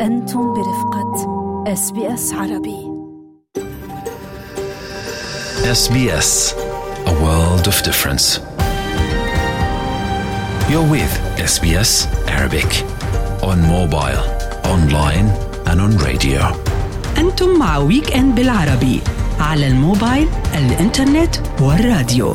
أنتم برفقة SBS عربي. SBS, a world of difference. You're with SBS Arabic on mobile, online and on radio. أنتم مع ويك إند بالعربي على الموبايل، الإنترنت والراديو.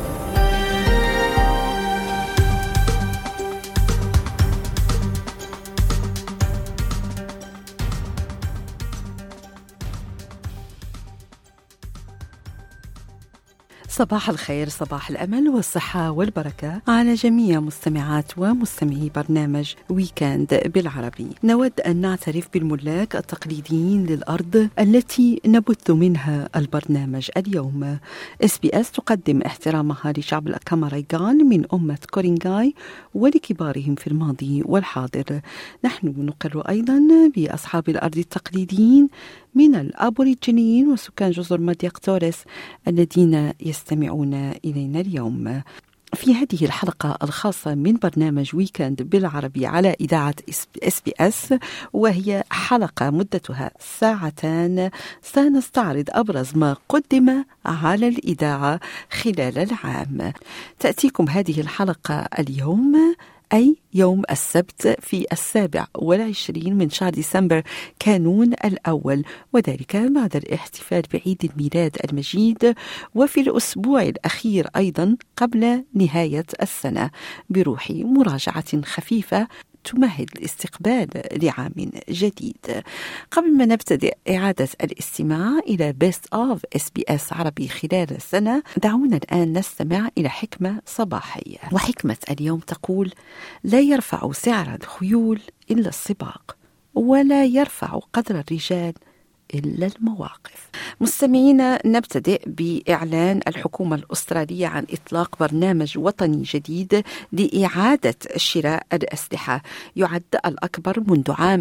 صباح الخير، صباح الأمل والصحة والبركة على جميع مستمعات ومستمعي برنامج ويكند بالعربي. نود أن نعترف بالملاك التقليديين للأرض التي نبث منها البرنامج اليوم. SBS تقدم احترامها لشعب الكامارايغان من أمة كورينغاي ولكبارهم في الماضي والحاضر. نحن نقر أيضا بأصحاب الأرض التقليديين من الأبوريجينيين وسكان جزر مادياك توريس الذين يستمعون إلينا اليوم. في هذه الحلقة الخاصة من برنامج ويكند بالعربي على إذاعة SBS، وهي حلقة مدتها ساعتان، سنستعرض أبرز ما قدم على الإذاعة خلال العام. تأتيكم هذه الحلقة اليوم أي يوم السبت في 27 من شهر ديسمبر كانون الأول، وذلك بعد الاحتفال بعيد الميلاد المجيد، وفي الأسبوع الأخير أيضا قبل نهاية السنة، بروح مراجعة خفيفة تمهد الاستقبال لعام جديد. قبل ما نبتدئ إعادة الاستماع إلى Best of SBS عربي خلال السنة، دعونا الآن نستمع إلى حكمة صباحية. وحكمة اليوم تقول: لا يرفع سعر الخيول إلا السباق، ولا يرفع قدر الرجال إلا المواقف. مستمعينا، نبتدئ بإعلان الحكومة الأسترالية عن إطلاق برنامج وطني جديد لإعادة شراء الأسلحة، يعد الأكبر منذ عام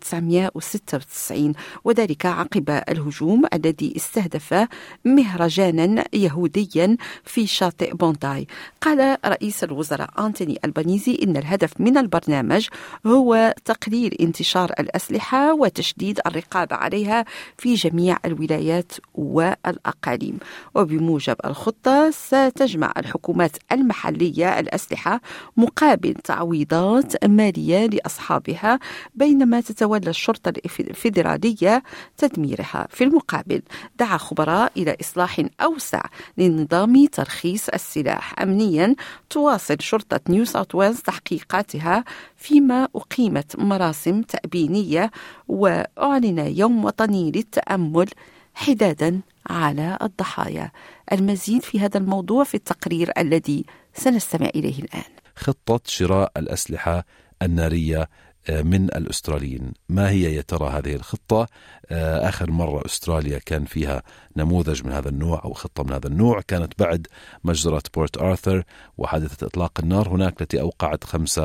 1996، وذلك عقب الهجوم الذي استهدف مهرجانا يهوديا في شاطئ بونداي. قال رئيس الوزراء أنتوني ألبانيزي إن الهدف من البرنامج هو تقليل انتشار الأسلحة وتشديد الرقابة عليها في جميع الولايات والأقاليم. وبموجب الخطة ستجمع الحكومات المحلية الأسلحة مقابل تعويضات مالية لأصحابها، بينما تتولى الشرطة الفيدرالية تدميرها. في المقابل، دعا خبراء إلى إصلاح أوسع لنظام ترخيص السلاح أمنيا. تواصل شرطة نيو ساوث ويلز تحقيقاتها، فيما أقيمت مراسم تأبينية وأعلن يوم وطني للتأمل حدادا على الضحايا. المزيد في هذا الموضوع في التقرير الذي سنستمع إليه الآن. خطة شراء الأسلحة النارية من الأستراليين، ما هي يا ترى هذه الخطة؟ آخر مرة أستراليا كان فيها نموذج من هذا النوع أو خطة من هذا النوع كانت بعد مجزرة بورت آرثر وحادثة إطلاق النار هناك، التي أوقعت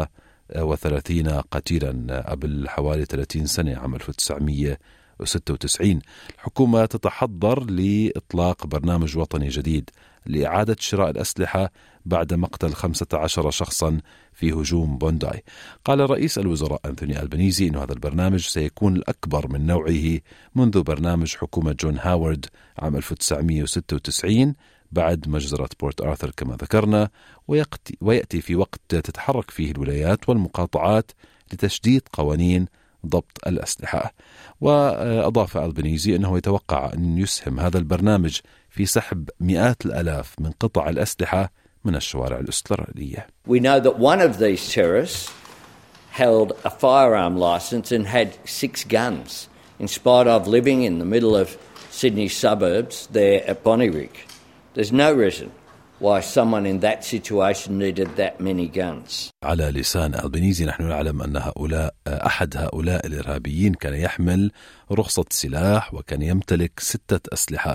35 قتيلا قبل حوالي 30 سنة، عام 1996. الحكومة تتحضر لإطلاق برنامج وطني جديد لإعادة شراء الأسلحة بعد مقتل 15 شخصا في هجوم بونداي. قال رئيس الوزراء أنتوني ألبانيزي إن هذا البرنامج سيكون الأكبر من نوعه منذ برنامج حكومة جون هاورد عام 1996 بعد مجزرة بورت آرثر كما ذكرنا، ويأتي في وقت تتحرك فيه الولايات والمقاطعات لتشديد قوانين ضبط الأسلحة. وأضاف ألبانيزي أنه يتوقع أن يسهم هذا البرنامج في سحب مئات الآلاف من قطع الأسلحة من الشوارع الأسترالية. We know that one of these terrorists held a firearm license and had 6 guns in spite of living in the middle of Sydney suburbs there at Bonnyrigg. There's no reason why someone in that situation needed that many guns. على لسان ألبانيزي: نحن نعلم أن أحد هؤلاء الإرهابيين كان يحمل رخصة سلاح وكان يمتلك 6 أسلحة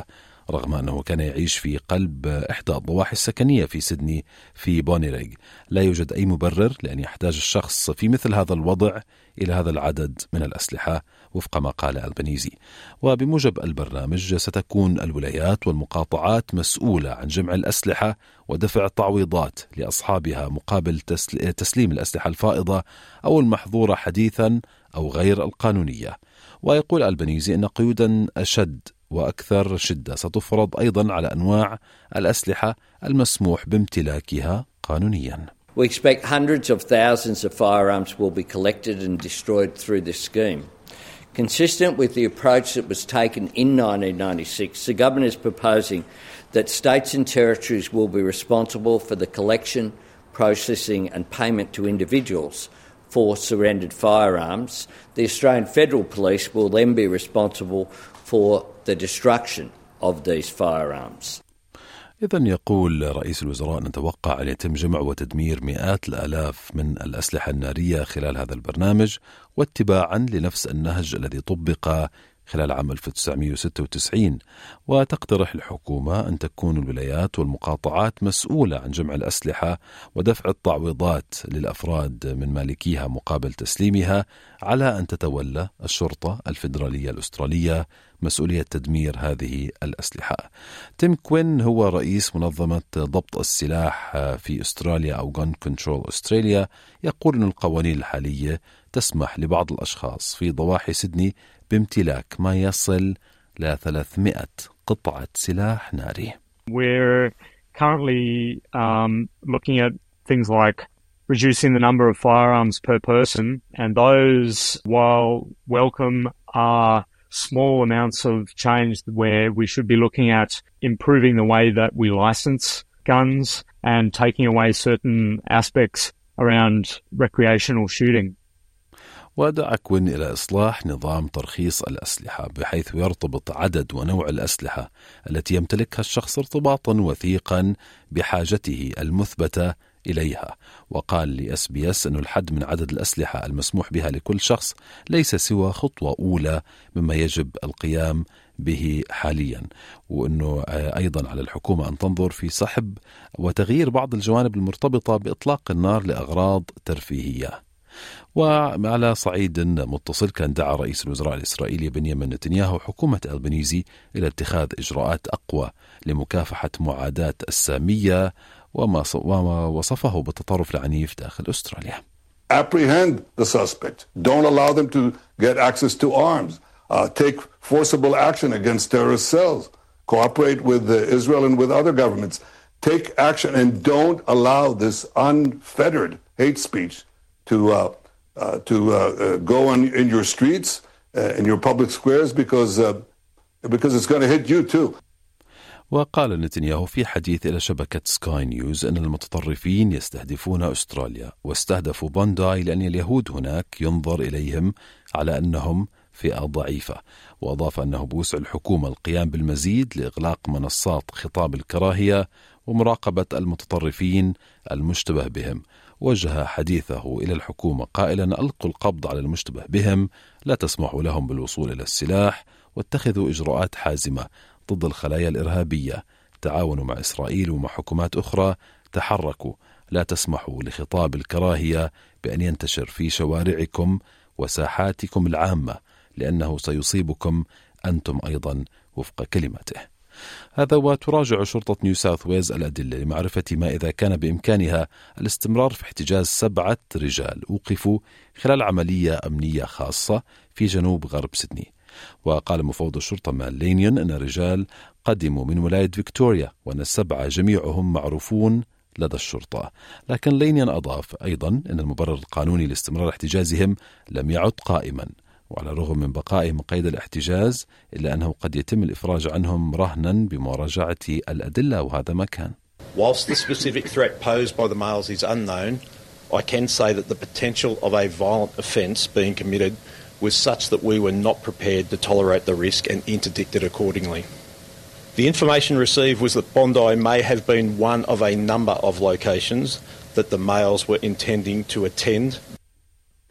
رغم أنه كان يعيش في قلب إحدى الضواحي السكنية في سيدني في بونيريغ. لا يوجد أي مبرر لأن يحتاج الشخص في مثل هذا الوضع إلى هذا العدد من الأسلحة وفق ما قال ألبنيزي. وبموجب البرنامج ستكون الولايات والمقاطعات مسؤولة عن جمع الأسلحة ودفع تعويضات لأصحابها مقابل تسليم الأسلحة الفائضة أو المحظورة حديثا أو غير القانونية. ويقول ألبنيزي أن قيودا أشد وأكثر شدة ستفرض أيضا على أنواع الأسلحة المسموح بامتلاكها قانونيا. We expect hundreds of thousands of firearms will be collected and destroyed through this scheme. Consistent with the approach that was taken in 1996, the government is proposing that states and territories will be responsible for the collection, processing and payment to individuals for surrendered firearms. The Australian Federal Police will then be responsible for the destruction of these firearms. إذن يقول رئيس الوزراء نتوقع أن يتم جمع وتدمير مئات الآلاف من الأسلحة النارية خلال هذا البرنامج، واتباعا لنفس النهج الذي طبق خلال عام 1996. وتقترح الحكومة أن تكون الولايات والمقاطعات مسؤولة عن جمع الأسلحة ودفع التعويضات للأفراد من مالكيها مقابل تسليمها، على أن تتولى الشرطة الفيدرالية الأسترالية مسؤولية تدمير هذه الأسلحة. تيم كوين هو رئيس منظمة ضبط السلاح في أستراليا أو Gun Control Australia، يقول أن القوانين الحالية تسمح لبعض الأشخاص في ضواحي سيدني بامتلاك ما يصل ل 300 قطعة سلاح ناري. We're currently looking at things like reducing the number of firearms per person, and those, while welcome, are small amounts of change where we should be looking at improving the way that we license guns and taking away certain aspects around recreational shooting. ودعا كوين إلى إصلاح نظام ترخيص الأسلحة بحيث يرتبط عدد ونوع الأسلحة التي يمتلكها الشخص ارتباطا وثيقا بحاجته المثبتة إليها. وقال لSBS أن الحد من عدد الأسلحة المسموح بها لكل شخص ليس سوى خطوة أولى مما يجب القيام به حاليا، وأنه أيضا على الحكومة أن تنظر في سحب وتغيير بعض الجوانب المرتبطة بإطلاق النار لأغراض ترفيهية. وعلى صعيد متصل كان دعا رئيس الوزراء الإسرائيلي بنيامين نتنياهو حكومة ألبنيزي إلى اتخاذ إجراءات أقوى لمكافحة معاداة السامية وما وصفه بالتطرف العنيف داخل أستراليا. Apprehend the suspect. Don't allow them to get access to arms. Take forcible action against terrorist cells. Cooperate with Israel and with other governments. Take action and don't allow this unfettered hate speech to go on in your streets, in your public squares, because it's going to hit you too. وقال نتنياهو في حديث إلى شبكة سكاي نيوز أن المتطرفين يستهدفون أستراليا واستهدفوا بونداي لأن اليهود هناك ينظر إليهم على أنهم فئة ضعيفة. وأضاف أنه بوسع الحكومة القيام بالمزيد لإغلاق منصات خطاب الكراهية ومراقبة المتطرفين المشتبه بهم. وجه حديثه إلى الحكومة قائلا: ألقوا القبض على المشتبه بهم، لا تسمحوا لهم بالوصول إلى السلاح، واتخذوا إجراءات حازمة ضد الخلايا الإرهابية، تعاونوا مع إسرائيل ومع حكومات أخرى، تحركوا، لا تسمحوا لخطاب الكراهية بأن ينتشر في شوارعكم وساحاتكم العامة، لأنه سيصيبكم أنتم أيضا وفق كلمته. هذا وتراجع شرطة نيو ساوث ويلز الأدلة لمعرفة ما إذا كان بإمكانها الاستمرار في احتجاز 7 رجال أوقفوا خلال عملية أمنية خاصة في جنوب غرب سيدني. وقال مفوض الشرطة مال لينيون أن الرجال قدموا من ولاية فيكتوريا وأن 7 جميعهم معروفون لدى الشرطة. لكن لينيون أضاف أيضا أن المبرر القانوني لاستمرار احتجازهم لم يعد قائما، وعلى الرغم من بقائهم قيد الاحتجاز إلا أنه قد يتم الإفراج عنهم رهنا بمراجعة الأدلة، وهذا ما كان. Whilst the specific threat posed by the males is unknown, I can say that the potential of a violent offence being committed was such that we were not prepared to tolerate the risk and interdicted accordingly. The information received was that Bondi may have been one of a number of locations that the males were intending to attend.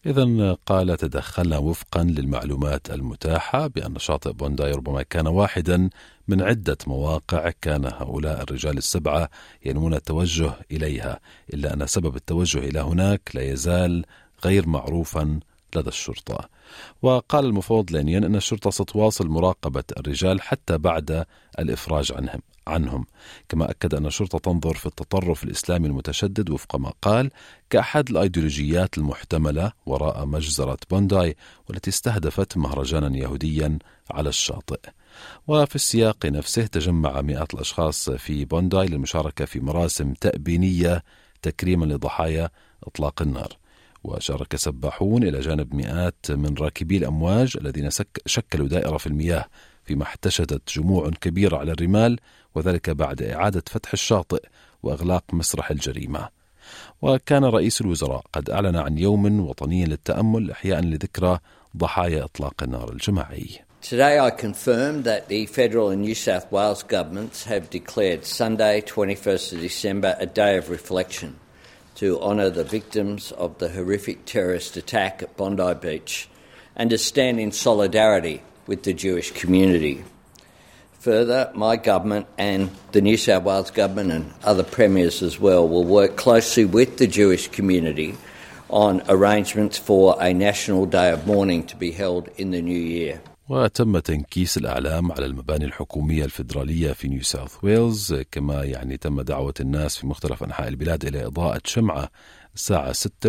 إذن قال: تدخلنا وفقا للمعلومات المتاحة بأن شاطئ بونداي ربما كان واحدا من عدة مواقع كان هؤلاء الرجال السبعة ينوون التوجه إليها، إلا أن سبب التوجه إلى هناك لا يزال غير معروفا لدى الشرطة. وقال المفوض لينيان أن الشرطة ستواصل مراقبة الرجال حتى بعد الإفراج عنهم، كما أكد أن الشرطة تنظر في التطرف الإسلامي المتشدد وفق ما قال كأحد الأيديولوجيات المحتملة وراء مجزرة بونداي والتي استهدفت مهرجانا يهوديا على الشاطئ. وفي السياق نفسه تجمع مئات الأشخاص في بونداي للمشاركة في مراسم تأبينية تكريما لضحايا إطلاق النار، وشارك سباحون إلى جانب مئات من راكبي الأمواج الذين شكلوا دائرة في المياه، فيما احتشدت جموع كبيرة على الرمال، وذلك بعد إعادة فتح الشاطئ وإغلاق مسرح الجريمة. وكان رئيس الوزراء قد أعلن عن يوم وطني للتأمل إحياء لذكرى ضحايا إطلاق النار الجماعي. Today I confirm that the federal and New South Wales governments have declared Sunday 21st of December a day of reflection to honour the victims of the horrific terrorist attack at Bondi Beach and to stand in solidarity with the Jewish community. Further, my government and the New South Wales government and other premiers as well will work closely with the Jewish community on arrangements for a national day of mourning to be held in the new year. وتم تنكيس الأعلام على المباني الحكومية الفيدرالية في نيو ساوث ويلز، كما تم دعوة الناس في مختلف أنحاء البلاد إلى إضاءة شمعة الساعة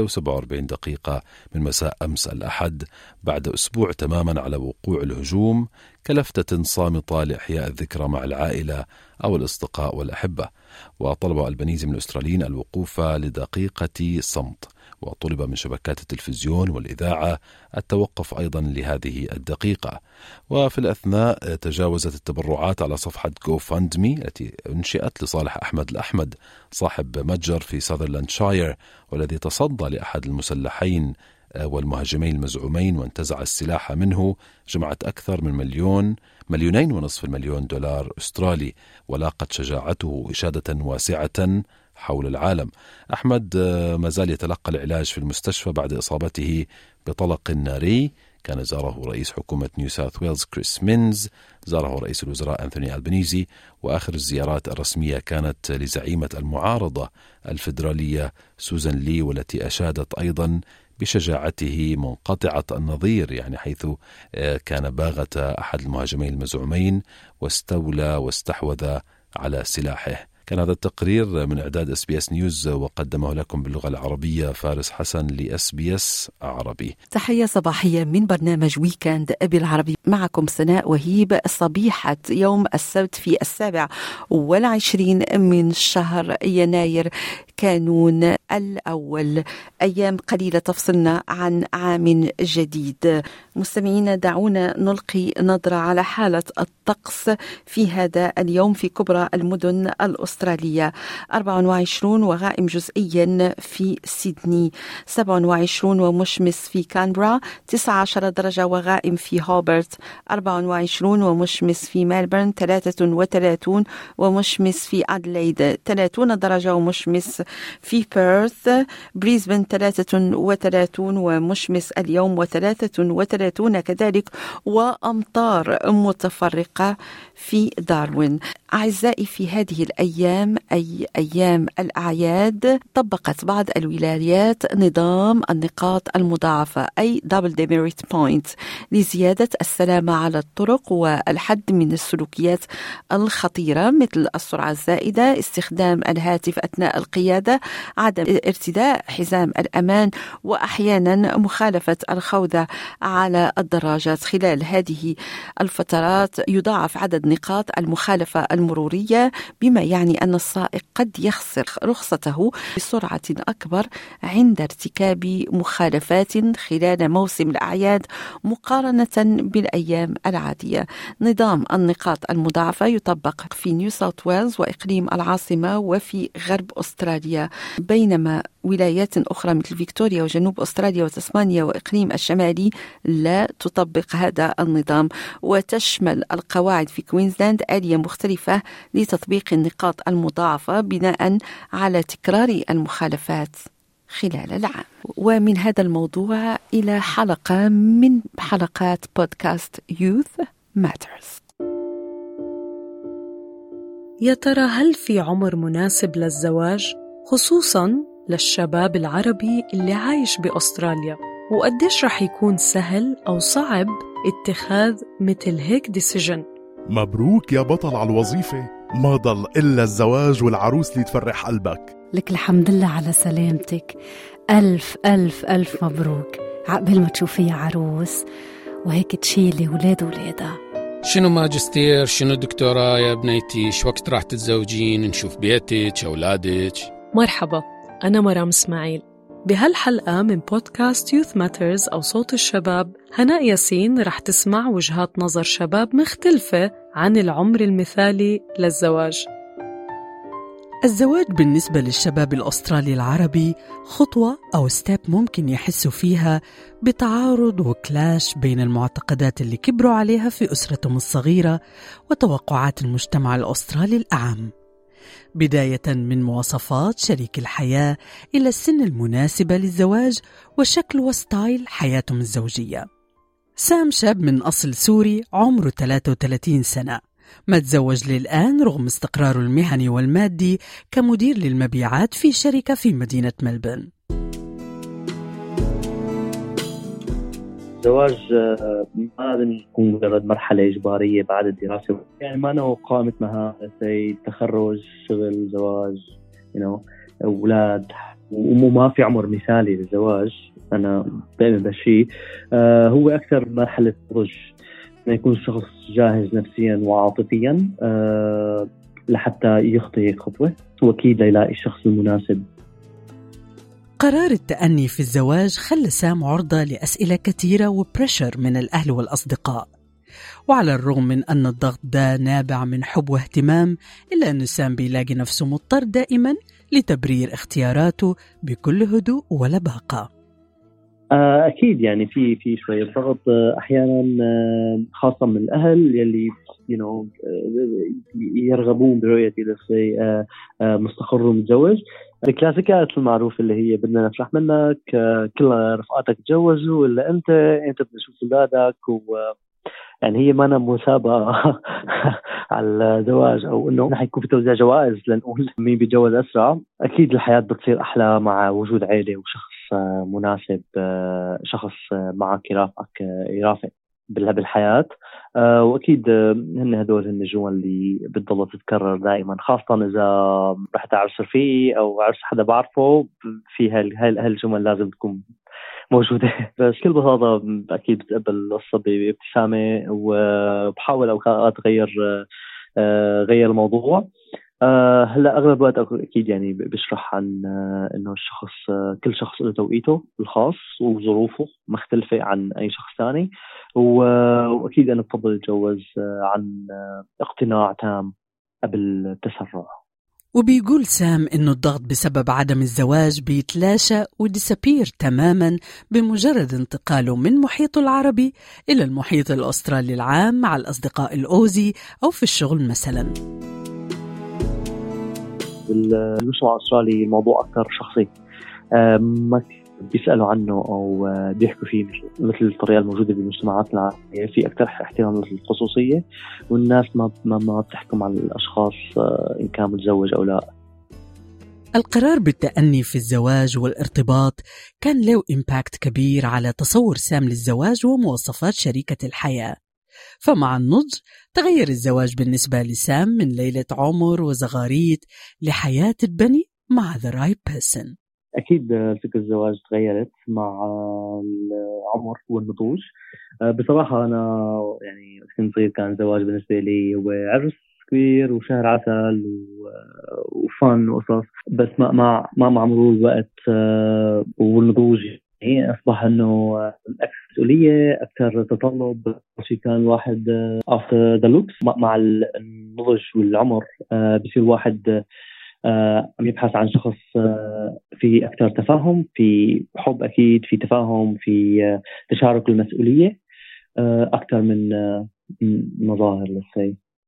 6:47 من مساء أمس الأحد، بعد أسبوع تماما على وقوع الهجوم، كلفتة صامتة لإحياء الذكرى مع العائلة أو الأصدقاء والأحبة. وطلب ألبانيزي من الأستراليين الوقوف لدقيقة صمت، وطلب من شبكات التلفزيون والإذاعة التوقف أيضا لهذه الدقيقة. وفي الأثناء تجاوزت التبرعات على صفحة GoFundMe التي انشئت لصالح أحمد الأحمد صاحب متجر في ساذرلاندشاير، والذي تصدى لأحد المسلحين والمهاجمين المزعومين وانتزع السلاح منه، جمعت أكثر من $2.5 مليون أسترالي، ولاقت شجاعته إشادة واسعة حول العالم. أحمد ما زال يتلقى العلاج في المستشفى بعد إصابته بطلق ناري. كان زاره رئيس حكومة نيو ساوث ويلز كريس مينز، زاره رئيس الوزراء أنثوني ألبانيزي، وآخر الزيارات الرسمية كانت لزعيمة المعارضة الفيدرالية سوزان لي، والتي أشادت أيضا بشجاعته منقطعة النظير، حيث كان باغة أحد المهاجمين المزعومين واستحوذ على سلاحه. كان هذا التقرير من إعداد SBS نيوز وقدمه لكم باللغة العربية فارس حسن لSBS عربي. تحية صباحية من برنامج ويكند بالعربي، معكم سناء وهيب. صبيحة يوم السبت في 27 من شهر يناير كانون الأول، أيام قليلة تفصلنا عن عام جديد. مستمعينا، دعونا نلقي نظرة على حالة الطقس في هذا اليوم في كبرى المدن الأسترالية. 24 وغائم جزئيا في سيدني، 27 ومشمس في كانبرا، 19 درجة وغائم في هوبرت، 24 ومشمس في ملبورن، 33 ومشمس في أدليد، 30 درجة ومشمس في بيرث، بريسبن 33 ومشمس اليوم، و33 كذلك، وأمطار متفرقة في داروين. أعزائي، في هذه الأيام أي أيام الأعياد طبقت بعض الولايات نظام النقاط المضاعفة أي double demerit point لزيادة السلامة على الطرق والحد من السلوكيات الخطيرة مثل السرعة الزائدة، استخدام الهاتف أثناء القيادة، عدم ارتداء حزام الأمان، وأحيانا مخالفة الخوذة على الدراجات. خلال هذه الفترات يضاعف عدد نقاط المخالفة المرورية، بما يعني أن السائق قد يخسر رخصته بسرعة أكبر عند ارتكاب مخالفات خلال موسم الأعياد مقارنة بالأيام العادية. نظام النقاط المضاعفة يطبق في نيو ساوث ويلز وإقليم العاصمة وفي غرب أستراليا، بينما ولايات أخرى مثل فيكتوريا وجنوب أستراليا وتسمانيا وإقليم الشمالي لا تطبق هذا النظام. وتشمل القواعد في كوينزلاند آلية مختلفة لتطبيق النقاط المضاعفة بناء على تكرار المخالفات. خلال العام. ومن هذا الموضوع إلى حلقة من حلقات بودكاست Youth Matters. يا ترى هل في عمر مناسب للزواج، خصوصاً للشباب العربي اللي عايش بأستراليا؟ وقديش رح يكون سهل أو صعب اتخاذ مثل هيك ديسيجن؟ مبروك يا بطل على الوظيفة، ما ضل إلا الزواج والعروس اللي تفرح قلبك. لك الحمد لله على سلامتك، ألف ألف ألف مبروك. عقبال ما تشوفي عروس وهيك تشيلي ولاد ولادها. شنو ماجستير، شنو دكتوراه يا بنيتي؟ شو وقت راح تتزوجين؟ نشوف بيتك أولادك. مرحبا، أنا مرام إسماعيل. بهالحلقة من بودكاست Youth Matters أو صوت الشباب، هناء ياسين رح تسمع وجهات نظر شباب مختلفة عن العمر المثالي للزواج. الزواج بالنسبة للشباب الأسترالي العربي خطوة أو ستيب ممكن يحسوا فيها بتعارض وكلاش بين المعتقدات اللي كبروا عليها في أسرتهم الصغيرة وتوقعات المجتمع الأسترالي الأعم، بداية من مواصفات شريك الحياة إلى السن المناسبة للزواج وشكل وستايل حياتهم الزوجية. سام شاب من أصل سوري عمره 33 سنة، ما تزوج للآن رغم استقراره المهني والمادي كمدير للمبيعات في شركة في مدينة ملبورن. الزواج ما لازم يكون مجرد مرحلة إجبارية بعد الدراسة، يعني ما أنه قائمة مهام، تخرج، شغل، زواج، أولاد، وما في عمر مثالي للزواج. أنا بأمن بهالشيء. هو أكثر مرحلة نضج، ما يكون الشخص جاهز نفسيا وعاطفيا لحتى يخطي خطوة، وأكيد يلاقي الشخص المناسب. قرار التأني في الزواج خلى سام عرضة لأسئلة كثيرة وبريشر من الأهل والأصدقاء، وعلى الرغم من أن الضغط ده نابع من حب واهتمام، إلا أن سام بيلاقي نفسه مضطر دائما لتبرير اختياراته بكل هدوء ولباقة. أكيد يعني في شوية ضغط أحيانا، خاصة من الأهل يلي يرغبون برؤيتي لشيء مستقر ومتزوج. الكلاسيكات المعروفة اللي هي بدنا نفرح منك، كل رفقاتك تجوزوا إلا أنت بدنا نشوف أولادك، يعني هي ما مسابقة على الزواج أو إنه رح يكون في توزيع جوائز لنقول مين بيتجوز أسرع. أكيد الحياة بتصير أحلى مع وجود عائلة وشخص مناسب، شخص معك يرافق بالحياة. وأكيد هدول الجمل اللي بتضل تتكرر دائما، خاصة إذا رح تعرس رفيقي أو عرس حدا بعرفه، في هالجمل لازم تكون موجودة. بس كل بساطة أكيد بتقبل القصة بابتسامة، وبحاول أوقات غير الموضوع. هلا أغلب الوقت أكيد يعني بشرح عن إنه الشخص، كل شخص له توقيته الخاص وظروفه مختلفة عن أي شخص ثاني، وأكيد أنا بفضل أتجوز عن اقتناع تام قبل التسرع. وبيقول سام إنه الضغط بسبب عدم الزواج بيتلاشى وديسابير تماماً بمجرد انتقاله من محيطه العربي إلى المحيط الأسترالي العام مع الأصدقاء الأوزي أو في الشغل مثلاً. بالمجتمع الأسترالي الموضوع أكثر شخصي، ما بيسألوا عنه أو بيحكوا فيه مثل الطريقة الموجودة بالمجتمعات العربية. في أكثر احترام للخصوصية، والناس ما بتحكم على الأشخاص إن كان متزوج أو لا. القرار بالتأني في الزواج والارتباط كان له إمباكت كبير على تصور سام للزواج ومواصفات شريكة الحياة. فمع النضج تغير الزواج بالنسبة لسام من ليلة عمر وزغاريت لحياة البني مع the right person. أكيد فكرة الزواج تغيرت مع العمر والنضوج. بصراحة أنا يعني كنت صغير كان الزواج بالنسبة لي هو عرس كبير وشهر عسل وفن وقصص، بس مع مرور الوقت والنضوج أصبح إنه أكثر مسؤولية، أكثر تطلب. شيء كان الواحد after the looks مع النضج والعمر بيصير الواحد عم يبحث عن شخص في أكثر تفاهم، في حب، أكيد في تفاهم، في تشارك المسؤولية أكثر من مظاهر للشيء.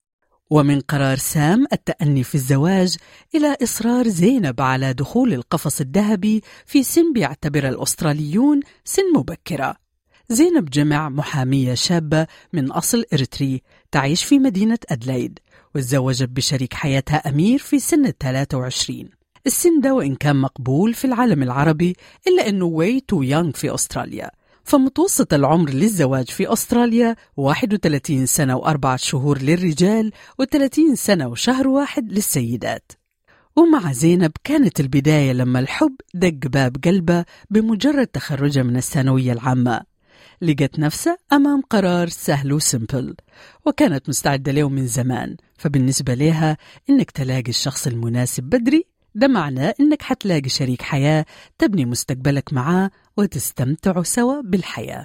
ومن قرار سام التأني في الزواج إلى إصرار زينب على دخول القفص الذهبي في سن بيعتبر الأستراليون سن مبكرة. زينب جمع محامية شابة من أصل إريتري تعيش في مدينة أدلايد، وتزوجت بشريك حياتها أمير في سن 23. السن ده وإن كان مقبول في العالم العربي إلا أنه way too young في أستراليا، فمتوسط العمر للزواج في أستراليا 31 سنة و4 شهور للرجال و30 سنة وشهر واحد للسيدات. ومع زينب كانت البداية لما الحب دق باب قلبها بمجرد تخرجها من الثانوية العامة. لقت نفسها أمام قرار سهل وسيمبل، وكانت مستعدة له من زمان. فبالنسبة لها إنك تلاقي الشخص المناسب بدري ده معناه إنك حتلاقي شريك حياة تبني مستقبلك معاه وتستمتعوا سوا بالحياة.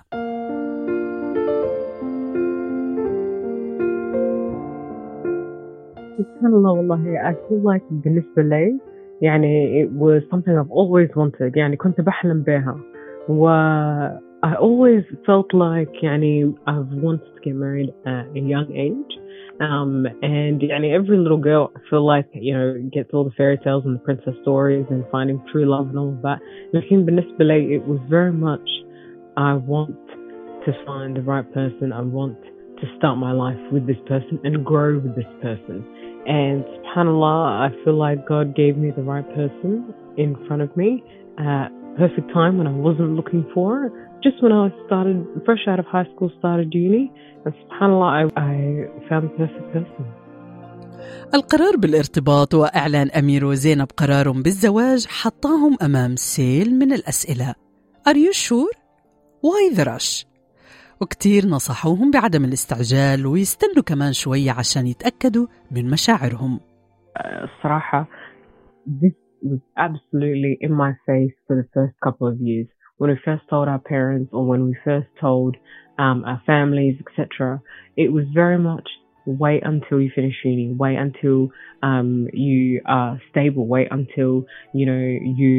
سبحان الله والله I feel like بالنسبة لي يعني it was something I've always wanted. يعني كنت بحلم بها و I always felt like يعني I've wanted to get married at a young age. And يعني every little girl I feel like gets all the fairy tales and the princess stories and finding true love and all of that. لكن بالنسبة لي it was very much I want to find the right person. I want to start my life with this person and grow with this person. And subhanallah, I feel like God gave me the right person in front of me at perfect time when I wasn't looking for it. Just when I started fresh out of high school, started uni, and subhanallah, I found the perfect person. القرار بالارتباط وإعلان أمير وزينب قرارهم بالزواج حطاهم أمام سيل من الأسئلة. Are you sure? Why the rush? وكتير نصحوهم بعدم الاستعجال ويستنوا كمان شوية عشان يتأكدوا من مشاعرهم. الصراحة this was absolutely in my face for the first couple of years. When we first told our parents or when we first told our families, etc., it was very much wait until you finish uni, wait until you are stable, wait until you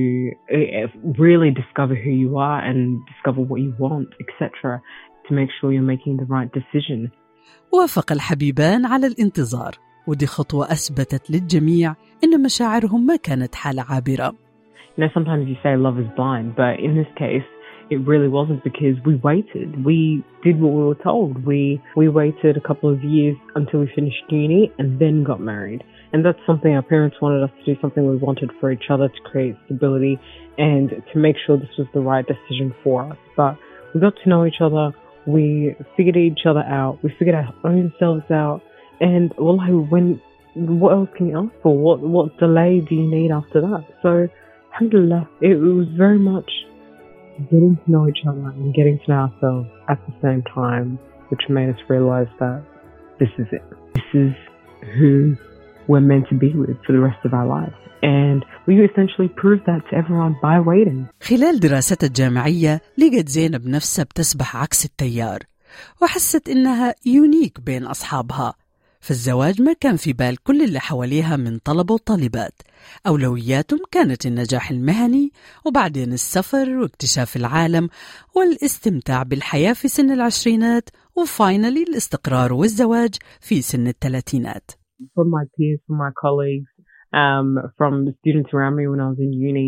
really discover who you are and discover what you want, etc., to make sure you're making the right decision. وافق الحبيبان على الانتظار، ودي خطوة أثبتت للجميع إن مشاعرهم ما كانت حالة عابرة. Sometimes you say love is blind, but in this case, it really wasn't because we waited. We did what we were told. We waited a couple of years until we finished uni and then got married. And that's something our parents wanted us to do, something we wanted for each other to create stability and to make sure this was the right decision for us. But we got to know each other. We figured each other out. We figured our own selves out. And wallahi, what else can you ask for? What delay do you need after that? So, alhamdulillah, it was very much getting to know each other and getting to know ourselves at the same time, which made us realize that this is it. This is who we're meant to be with for the rest of our lives. And we essentially proved that to everyone by waiting. خلال دراستها الجامعية لقت زينب نفسها بتسبح عكس التيار، وحست إنها يونيك بين أصحابها. فالزواج ما كان في بال كل اللي حواليها من طلبة وطالبات. أولوياتهم كانت النجاح المهني، وبعدين السفر واكتشاف العالم والاستمتاع بالحياة في سن العشرينات، وفاينالي الاستقرار والزواج في سن الثلاثينات. From my peers, from my colleagues, from the students around me when I was in uni,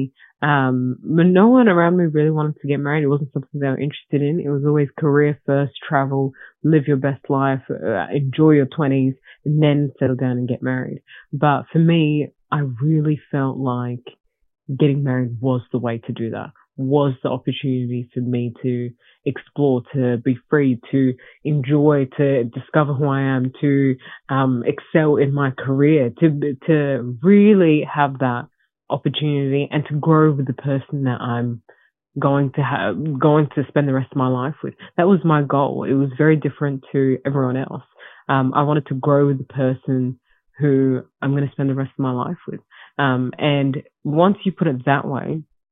but no one around me really wanted to get married. It wasn't something they were interested in. It was always career first, travel, live your best life, enjoy your 20s, and then settle down and get married. But for me, I really felt like getting married was the way to do that, was the opportunity for me to explore, to be free, to enjoy, to discover who I am, to excel in my career, to really have that opportunity and to grow with the person that I'm going to spend the rest of my life with. That was my goal. It was very different to everyone else. I wanted to grow with the person who I'm going to spend the rest of my life with. And once you put it that way,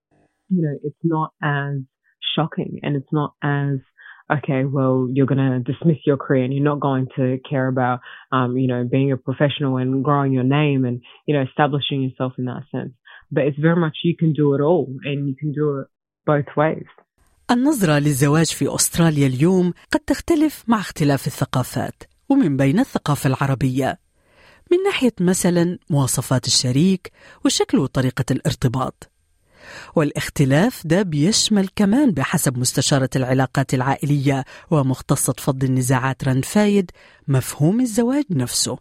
it's not as shocking and it's not as, okay, well, you're going to dismiss your career and you're not going to care about, being a professional and growing your name and, establishing yourself in that sense. But it's very much you can do it all and you can do it both ways. النظرة للزواج في أستراليا اليوم قد تختلف مع اختلاف الثقافات، ومن بين الثقافة العربية. من ناحية مثلا مواصفات الشريك وشكله وطريقة الارتباط. والاختلاف ده بيشمل كمان بحسب مستشارة العلاقات العائلية ومختصة فض النزاعات رند فايد مفهوم الزواج نفسه.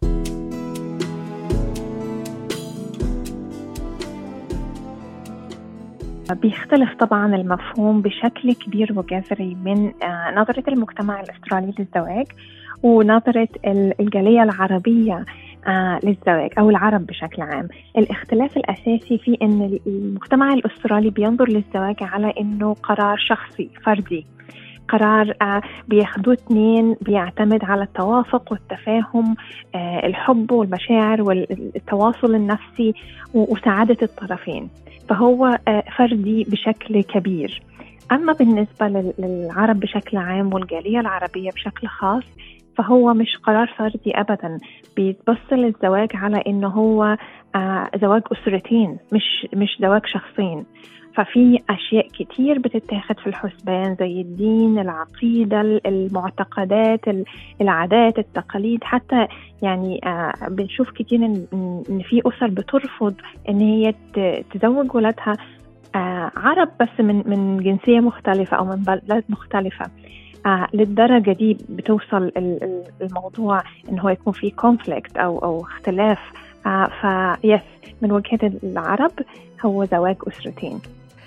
بيختلف طبعا المفهوم بشكل كبير وجذري من نظرة المجتمع الأسترالي للزواج ونظرة الجالية العربية للزواج أو العرب بشكل عام. الاختلاف الأساسي في أن المجتمع الأسترالي بينظر للزواج على أنه قرار شخصي فردي، قرار بياخدوه اثنين، بيعتمد على التوافق والتفاهم، الحب والمشاعر والتواصل النفسي وسعادة الطرفين، فهو فردي بشكل كبير. أما بالنسبة للعرب بشكل عام والجالية العربية بشكل خاص فهو مش قرار فردي أبدا، بيتبص للزواج على إنه هو زواج أسرتين مش زواج شخصين. ففي أشياء كتير بتتاخد في الحسبان زي الدين، العقيدة، المعتقدات، العادات، التقاليد. حتى يعني بنشوف كتير إن في أسر بترفض إن هي تزوج ولادها عرب بس من جنسية مختلفة أو من بلد مختلفة. للدرجة دي بتوصل الموضوع إن هو يكون في conflict أو اختلاف. فيس من وجهة العرب هو زواج أسرتين.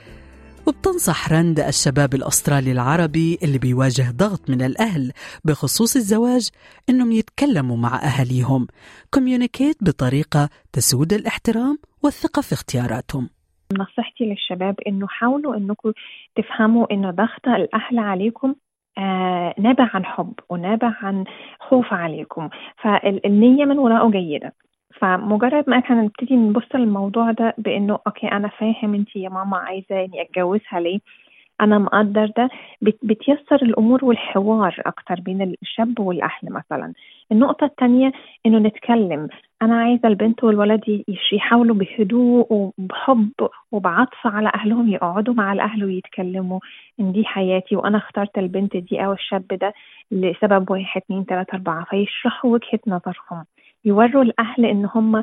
وبتنصح رند الشباب الأسترالي العربي اللي بيواجه ضغط من الأهل بخصوص الزواج إنهم يتكلموا مع أهاليهم communicate بطريقة تسود الاحترام والثقة في اختياراتهم. نصيحتي للشباب إنه حاولوا إنكم تفهموا إنه ضغط الأهل عليكم نابع عن حب ونابع عن خوف عليكم، فالنية من وراءه جيدة. فمجرد ما احنا نبتدي نبص للموضوع ده بانه اوكي انا فاهم انتي يا ماما عايزاني اتجوزها ليه، انا مقدر ده، بتيسر الامور والحوار اكتر بين الشاب والاهل مثلا. النقطة الثانية انه نتكلم، انا عايزة البنت والولد يحاولوا بهدوء وبحب وبعطف على اهلهم، يقعدوا مع الاهل ويتكلموا ان دي حياتي وانا اخترت البنت دي او الشاب ده لسبب 1 2 3 4، فيشرحوا وجهة نظرهم، يوروا الأهل إن هم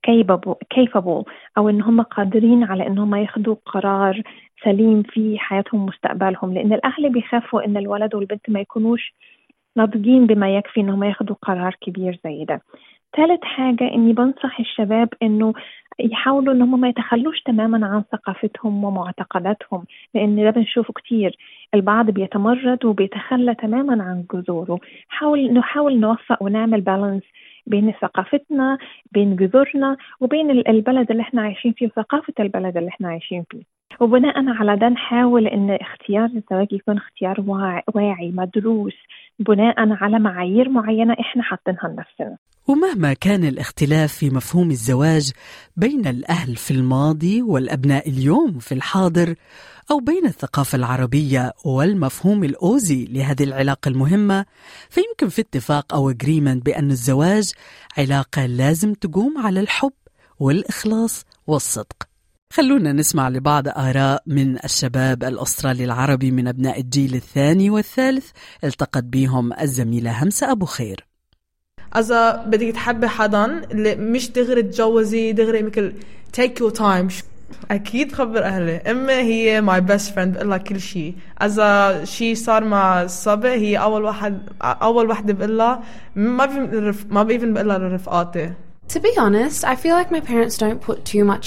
capable أو إن هم قادرين على إن هم ياخدوا قرار سليم في حياتهم ومستقبلهم، لأن الأهل بيخافوا إن الولد والبنت ما يكونوش ناضجين بما يكفي إن هم ياخدوا قرار كبير زي ده. ثالث حاجة إني بنصح الشباب إنه يحاولوا إن هم ما يتخلوش تماما عن ثقافتهم ومعتقداتهم، لأن ده بنشوفه كتير، البعض بيتمرد وبيتخلى تماما عن جذوره. نحاول نوفق ونعمل بالانس بين ثقافتنا، بين جذورنا، وبين البلد اللي احنا عايشين فيه وثقافة البلد اللي احنا عايشين فيه. وبناء على ده نحاول ان اختيار الزواج يكون اختيار واعي مدروس بناء على معايير معينة احنا حاطينها لنفسنا. ومهما كان الاختلاف في مفهوم الزواج بين الأهل في الماضي والأبناء اليوم في الحاضر، أو بين الثقافة العربية والمفهوم الأوزي لهذه العلاقة المهمة، فيمكن في اتفاق أو agreement بأن الزواج علاقة لازم تقوم على الحب والإخلاص والصدق. خلونا نسمع لبعض آراء من الشباب الأسترالي العربي من أبناء الجيل الثاني والثالث التقت بهم الزميلة همسة أبو خير. إذا بدك تحبي حدا اللي مش دغري تجوزي دغري، مثل take your time. أكيد خبر أهلي. أمي هي my best friend، بقلها كل شيء. إذا شيء صار مع الصبي هي أول واحدة بقلها، ما بيفن بقلها لرفقاتي. To be honest, I feel like my parents don't put too much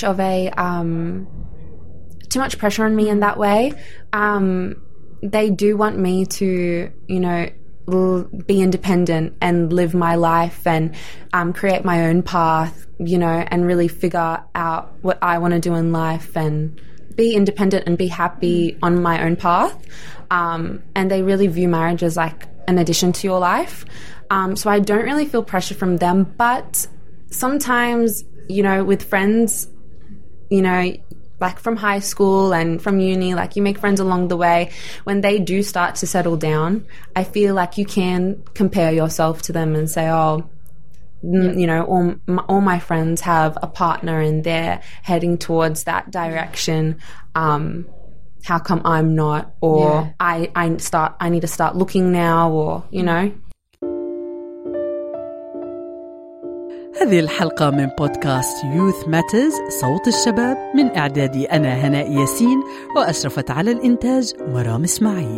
pressure on me in that way. They do want me to, be independent and live my life and create my own path, and really figure out what I want to do in life and be independent and be happy on my own path. And they really view marriage as like an addition to your life. So I don't really feel pressure from them, but sometimes, with friends, like from high school and from uni, like you make friends along the way. When they do start to settle down, I feel like you can compare yourself to them and say, all my friends have a partner and they're heading towards that direction. How come I'm not? Or I need to start looking now, or, هذه الحلقة من بودكاست Youth Matters صوت الشباب من إعدادي أنا هناء ياسين، وأشرفت على الإنتاج مرام إسماعيل.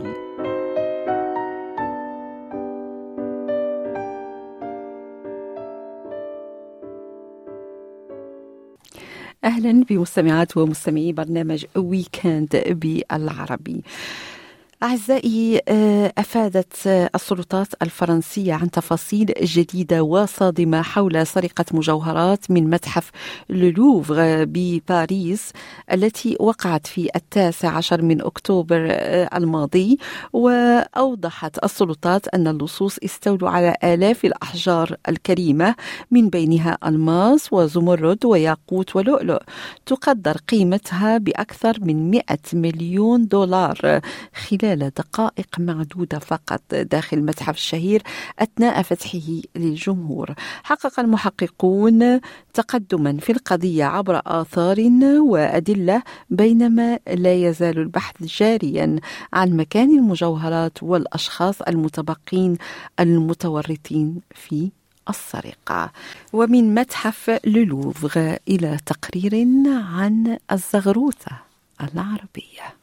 أهلا بمستمعات ومستمعي برنامج ويكند بالعربي. أعزائي، أفادت السلطات الفرنسية عن تفاصيل جديدة وصادمة حول سرقة مجوهرات من متحف لولوفر بباريس التي وقعت في 19 من أكتوبر الماضي. وأوضحت السلطات أن اللصوص استولوا على آلاف الأحجار الكريمة، من بينها ألماس وزمرد وياقوت ولؤلؤ، تقدر قيمتها بأكثر من 100 مليون دولار خلال دقائق معدودة فقط داخل المتحف الشهير أثناء فتحه للجمهور. حقق المحققون تقدما في القضية عبر آثار وأدلة، بينما لا يزال البحث جاريا عن مكان المجوهرات والأشخاص المتبقين المتورطين في السرقة. ومن متحف لولوفر إلى تقرير عن الزغروطة العربية.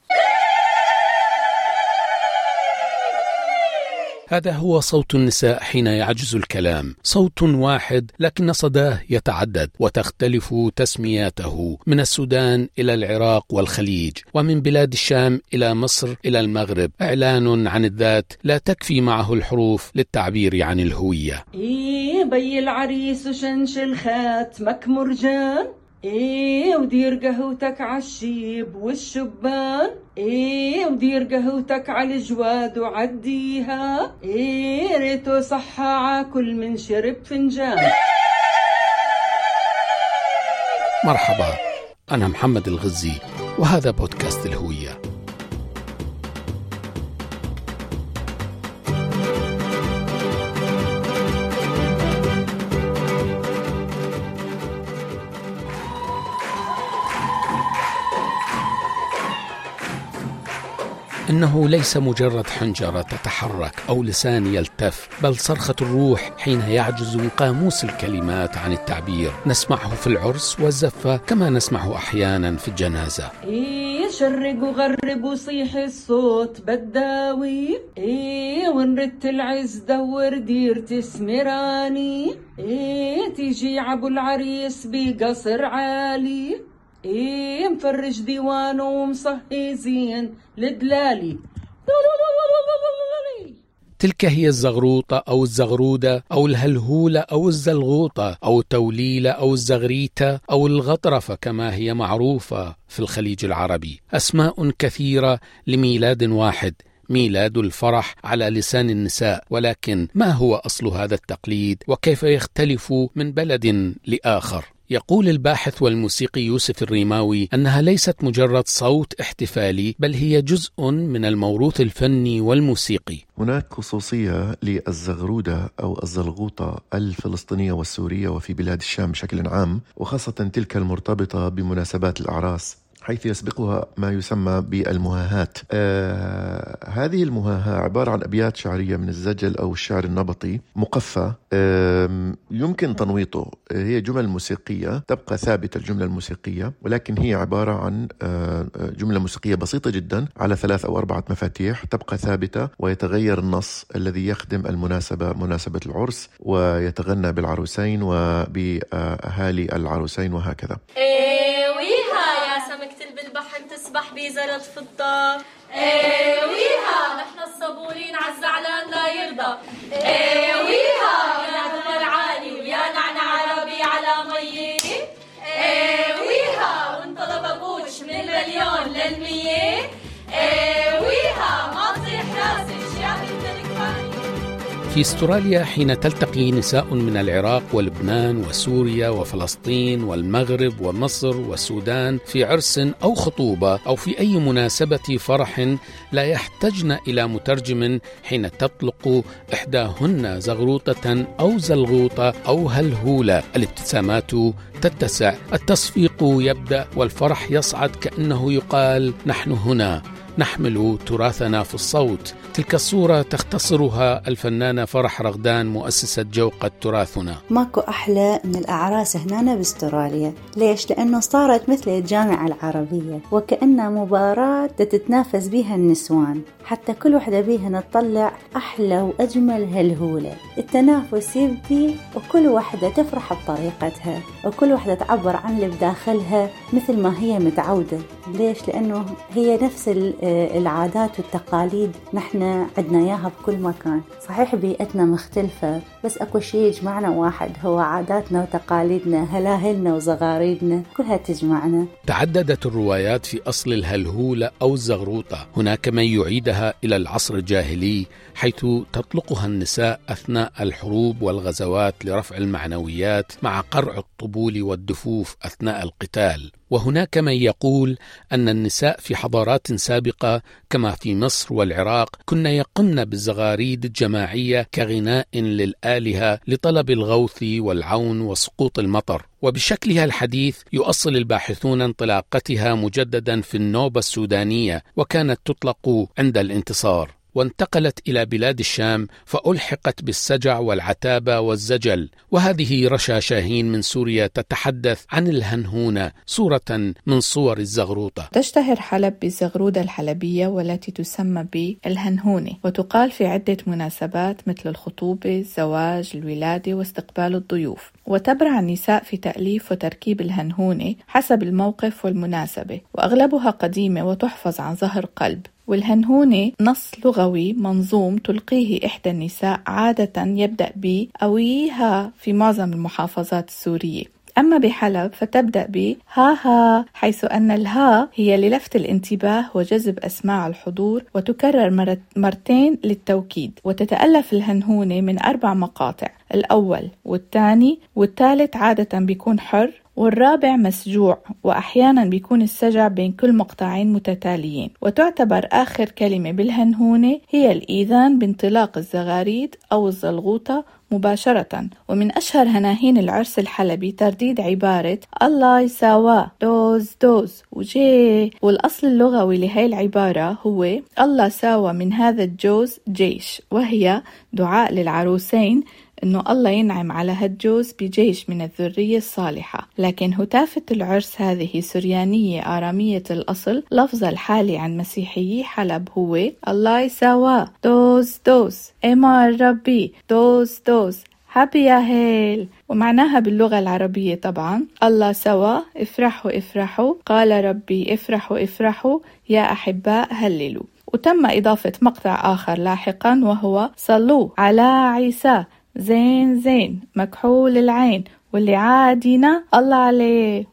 هذا هو صوت النساء حين يعجز الكلام، صوت واحد لكن صداه يتعدد وتختلف تسمياته، من السودان إلى العراق والخليج، ومن بلاد الشام إلى مصر إلى المغرب. إعلان عن الذات لا تكفي معه الحروف للتعبير عن الهوية. إيه بي العريس وشنشل خاتمك مرجان، إيه ودير قهوتك عالشيب والشبان، إيه ودير قهوتك عالجواد وعديها، إيه ريتو صحة عاكل من شرب فنجان. مرحبا، أنا محمد الغزي وهذا بودكاست الهوية. إنه ليس مجرد حنجرة تتحرك أو لسان يلتف، بل صرخة الروح حين يعجز قاموس الكلمات عن التعبير. نسمعه في العرس والزفة، كما نسمعه أحيانا في الجنازة. إيه شرق وغرب وصيح الصوت بداوي، إيه ونرت العز دور دير تسمراني، إيه تيجي عبو العريس بقصر عالي، إيه مفرج ديوانه ومصهي زين لدلالي. تلك هي الزغروطة أو الزغرودة أو الهلهولة أو الزلغوطة أو التوليلة أو الزغريتة أو الغطرفة كما هي معروفة في الخليج العربي. أسماء كثيرة لميلاد واحد، ميلاد الفرح على لسان النساء. ولكن ما هو أصل هذا التقليد وكيف يختلف من بلد لآخر؟ يقول الباحث والموسيقي يوسف الريماوي أنها ليست مجرد صوت احتفالي، بل هي جزء من الموروث الفني والموسيقي. هناك خصوصية للزغرودة أو الزلغوطة الفلسطينية والسورية وفي بلاد الشام بشكل عام، وخاصة تلك المرتبطة بمناسبات الأعراس، حيث يسبقها ما يسمى بالمهاهات. هذه المهاهاة عبارة عن أبيات شعرية من الزجل أو الشعر النبطي مقفى، يمكن تنويطه. هي جمل موسيقية تبقى ثابتة، الجملة الموسيقية، ولكن هي عبارة عن جملة موسيقية بسيطة جدا على 3 أو 4 مفاتيح تبقى ثابتة، ويتغير النص الذي يخدم المناسبة، مناسبة العرس، ويتغنى بالعروسين وبأهالي العروسين وهكذا. بالبحر تسبح بزرد فضة، ايويها نحن الصبورين عالزعلان لا يرضى، ايويها يا دمر عالي ويا نعنع عربي على مية، ايويها وانطلب ابوش من المليون للمية، ايويها ما تصيح راسي شياب التلكفاني. في استراليا حين تلتقي نساء من العراق ولبنان وسوريا وفلسطين والمغرب ومصر والسودان في عرس أو خطوبة أو في أي مناسبة فرح، لا يحتاجن إلى مترجم حين تطلق إحداهن زغروطة أو زلغوطة أو هلهولة. الابتسامات تتسع، التصفيق يبدأ، والفرح يصعد كأنه يقال نحن هنا. نحمل تراثنا في الصوت. تلك الصورة تختصرها الفنانة فرح رغدان مؤسسة جوقة تراثنا. ماكو أحلى من الأعراس هنا باستراليا. ليش؟ لأنه صارت مثل الجامعة العربية، وكأنها مباراة تتنافس بها النسوان، حتى كل واحدة بيها تطلع أحلى وأجمل هالهولة. التنافس يبدي وكل واحدة تفرح بطريقتها، وكل واحدة تعبر عن اللي بداخلها مثل ما هي متعودة. ليش؟ لأنه هي نفس العادات والتقاليد نحن عدنا إياها بكل مكان. صحيح بيئتنا مختلفة، بس أكو شيء يجمعنا واحد، هو عاداتنا وتقاليدنا، هلاهلنا وزغاريدنا كلها تجمعنا. تعددت الروايات في أصل الهلهولة أو الزغروطة. هناك من يعيدها إلى العصر الجاهلي، حيث تطلقها النساء أثناء الحروب والغزوات لرفع المعنويات مع قرع الطبول والدفوف أثناء القتال. وهناك من يقول أن النساء في حضارات سابقة كما في مصر والعراق كن يقمن بالزغاريد الجماعية كغناء للآلهة لطلب الغوث والعون وسقوط المطر. وبشكلها الحديث يؤصل الباحثون انطلاقتها مجددا في النوبة السودانية، وكانت تطلق عند الانتصار، وانتقلت إلى بلاد الشام فألحقت بالسجع والعتابة والزجل. وهذه رشا شاهين من سوريا تتحدث عن الهنهونة، صورة من صور الزغروطة. تشتهر حلب بالزغرودة الحلبية والتي تسمى بالهنهونة، وتقال في عدة مناسبات مثل الخطوبة، الزواج، الولادة واستقبال الضيوف. وتبرع النساء في تأليف وتركيب الهنهونة حسب الموقف والمناسبة، وأغلبها قديمة وتحفظ عن ظهر قلب. والهنهونة نص لغوي منظوم تلقيه إحدى النساء، عادة يبدأ ب أويها في معظم المحافظات السورية. أما بحلب فتبدأ ب ها ها، حيث أن الها هي للفت الانتباه وجذب أسماع الحضور، وتكرر مرتين للتوكيد. وتتألف الهنهونة من 4 مقاطع، الأول والثاني والثالث عادة بيكون حر، والرابع مسجوع، وأحيانا بيكون السجع بين كل مقطعين متتاليين. وتعتبر آخر كلمة بالهنهونة هي الإيذان بانطلاق الزغاريد أو الزلغوطة مباشرة. ومن أشهر هناهين العرس الحلبي ترديد عبارة الله يساوى دوز دوز وجي. والأصل اللغوي لهي العبارة هو الله ساوى من هذا الجوز جيش، وهي دعاء للعروسين إنه الله ينعم على هالجوز بجيش من الذرية الصالحة. لكن هتافة العرس هذه سريانية آرامية الأصل. لفظ الحالي عن مسيحيي حلب هو الله يساوى دوز دوز، إمار ربي دوز دوز، هابي يا هيل. ومعناها باللغة العربية طبعا الله سوا، افرحوا افرحوا، قال ربي افرحوا افرحوا، يا أحباء هللوا. وتم إضافة مقطع آخر لاحقا وهو صلوا على عيسى زين زين مكحول العين، واللي عادينا الله عليه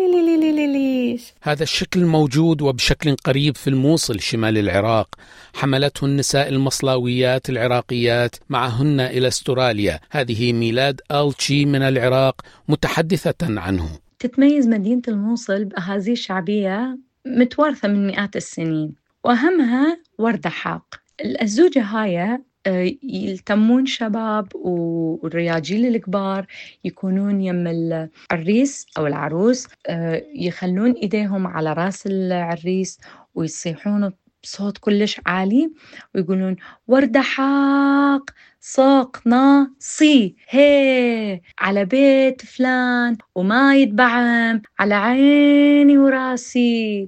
وليش. هذا الشكل موجود وبشكل قريب في الموصل شمال العراق. حملته النساء المصلاويات العراقيات معهن إلى استراليا. هذه ميلاد آلتشي من العراق متحدثة عنه. تتميز مدينة الموصل بأهازيج شعبية متوارثة من مئات السنين، وأهمها وردة حاق. الأزوجة هاي يلتمون شباب والرياجيل الكبار يكونون يم العريس أو العروس، يخلون إيديهم على رأس العريس ويصيحون بصوت كلش عالي ويقولون وردة حاق صوق ناصي هي على بيت فلان وما يتبعم على عيني وراسي.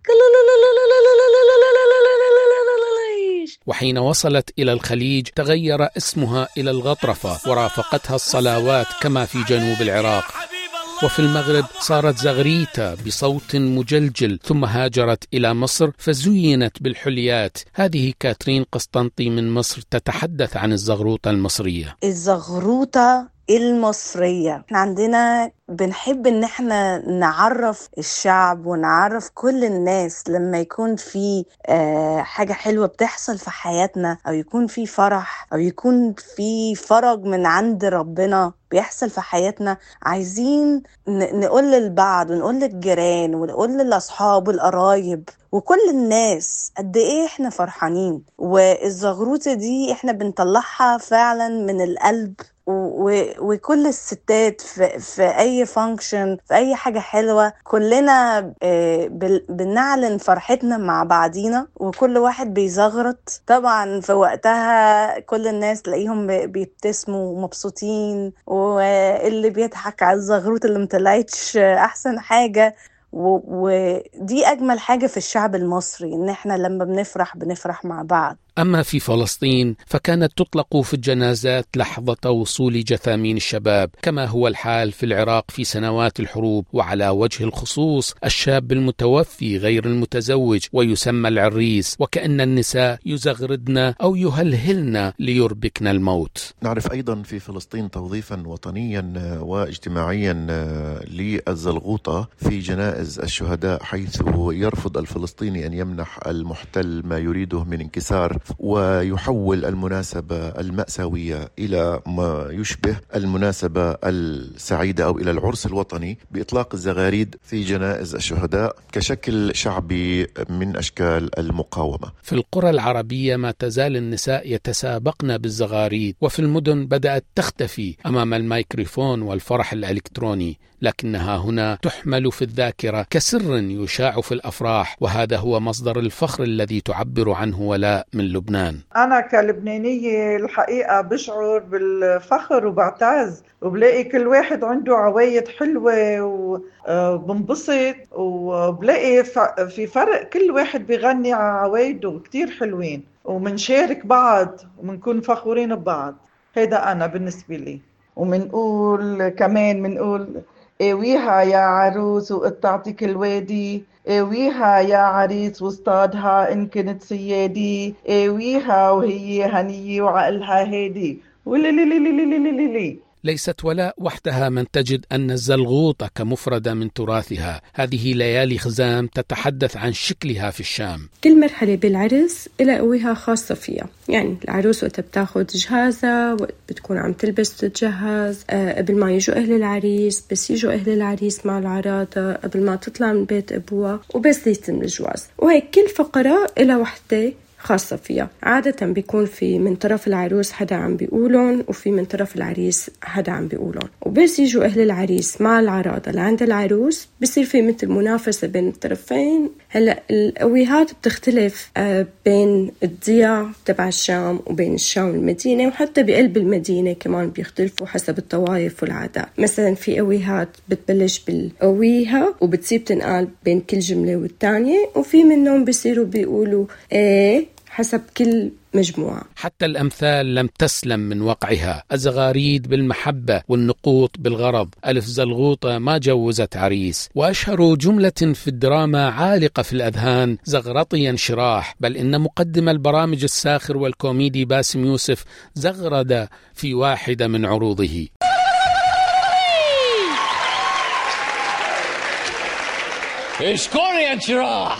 وحين وصلت إلى الخليج تغير اسمها إلى الغطرفة، ورافقتها الصلاوات كما في جنوب العراق. وفي المغرب صارت زغريتة بصوت مجلجل، ثم هاجرت إلى مصر فزينت بالحليات. هذه كاترين قسطنطي من مصر تتحدث عن الزغروطة المصرية. الزغروطة المصرية، احنا عندنا بنحب ان احنا نعرف الشعب ونعرف كل الناس لما يكون في حاجة حلوة بتحصل في حياتنا، او يكون في فرح، او يكون في فرج من عند ربنا بيحصل في حياتنا، عايزين نقول للبعض ونقول للجيران ونقول للأصحاب والقرايب وكل الناس قد ايه احنا فرحانين. والزغروطة دي احنا بنطلعها فعلا من القلب وكل الستات في أي فانكشن، في أي حاجة حلوة، كلنا بنعلن فرحتنا مع بعضينا، وكل واحد بيزغرط. طبعا في وقتها كل الناس تلاقيهم بيبتسموا ومبسوطين، واللي بيضحك على الزغروط اللي مطلعتش أحسن حاجة. ودي أجمل حاجة في الشعب المصري، إن احنا لما بنفرح مع بعض. أما في فلسطين فكانت تطلق في الجنازات لحظة وصول جثامين الشباب، كما هو الحال في العراق في سنوات الحروب، وعلى وجه الخصوص الشاب المتوفي غير المتزوج ويسمى العريس، وكأن النساء يزغردن أو يهلهلن ليربكن الموت. نعرف أيضا في فلسطين توظيفا وطنيا واجتماعيا للزلغوطة في جنائز الشهداء، حيث يرفض الفلسطيني أن يمنح المحتل ما يريده من انكسار، ويحول المناسبة المأساوية إلى ما يشبه المناسبة السعيدة أو إلى العرس الوطني بإطلاق الزغاريد في جنائز الشهداء كشكل شعبي من أشكال المقاومة. في القرى العربية ما تزال النساء يتسابقن بالزغاريد، وفي المدن بدأت تختفي أمام الميكروفون والفرح الإلكتروني، لكنها هنا تحمل في الذاكرة كسر يشاع في الأفراح، وهذا هو مصدر الفخر الذي تعبر عنه ولاء من لبنان. أنا كلبنانية الحقيقة بشعر بالفخر وبعتز، وبلاقي كل واحد عنده عوايد حلوة وبنبسط، وبلاقي في فرق، كل واحد بيغني على عوايده كتير حلوين، ومنشارك بعض ومنكون فخورين ببعض. هذا أنا بالنسبة لي. ومنقول كمان منقول ويها يا عروس وقطعتك الوادي، ويها يا عريس واصطادها إن كنت سيادي، ويها وهي هنية وعقلها هادي ولي. ليست ولاء وحدها من تجد أن الزلغوطة كمفردة من تراثها. هذه ليالي خزام تتحدث عن شكلها في الشام. كل مرحلة بالعرس إلى قويها خاصة فيها. يعني العروس وقت بتاخد جهازها، وقت بتكون عم تلبس تتجهز، قبل ما يجوا أهل العريس، بس يجوا أهل العريس مع العراضة، قبل ما تطلع من بيت أبوها، وبس يتم الجواز. وهيك كل فقرة إلى وحدة خاصة فيها. عادة بيكون في من طرف العروس حدا عم بيقولون، وفي من طرف العريس حدا عم بيقولون، وبس يجوا أهل العريس مع العراضة لعند العروس بصير في مثل منافسة بين الطرفين. هلأ القويهات بتختلف بين الضياع تبع الشام وبين الشام والمدينة، وحتى بقلب المدينة كمان بيختلفوا حسب الطوائف والعادات. مثلا في قويهات بتبلش بالقويها وبتصيب تنقال بين كل جملة والتانية، وفي منهم بيصيروا بيقولوا حسب كل مجموعة. حتى الأمثال لم تسلم من وقعها. الزغاريد بالمحبة والنقوط بالغرض. ألف زلغوطة ما جوزت عريس. وأشهر جملة في الدراما عالقة في الأذهان زغرطي انشراح، بل إن مقدم البرامج الساخر والكوميدي باسم يوسف زغرد في واحدة من عروضه. اشكري انشراح.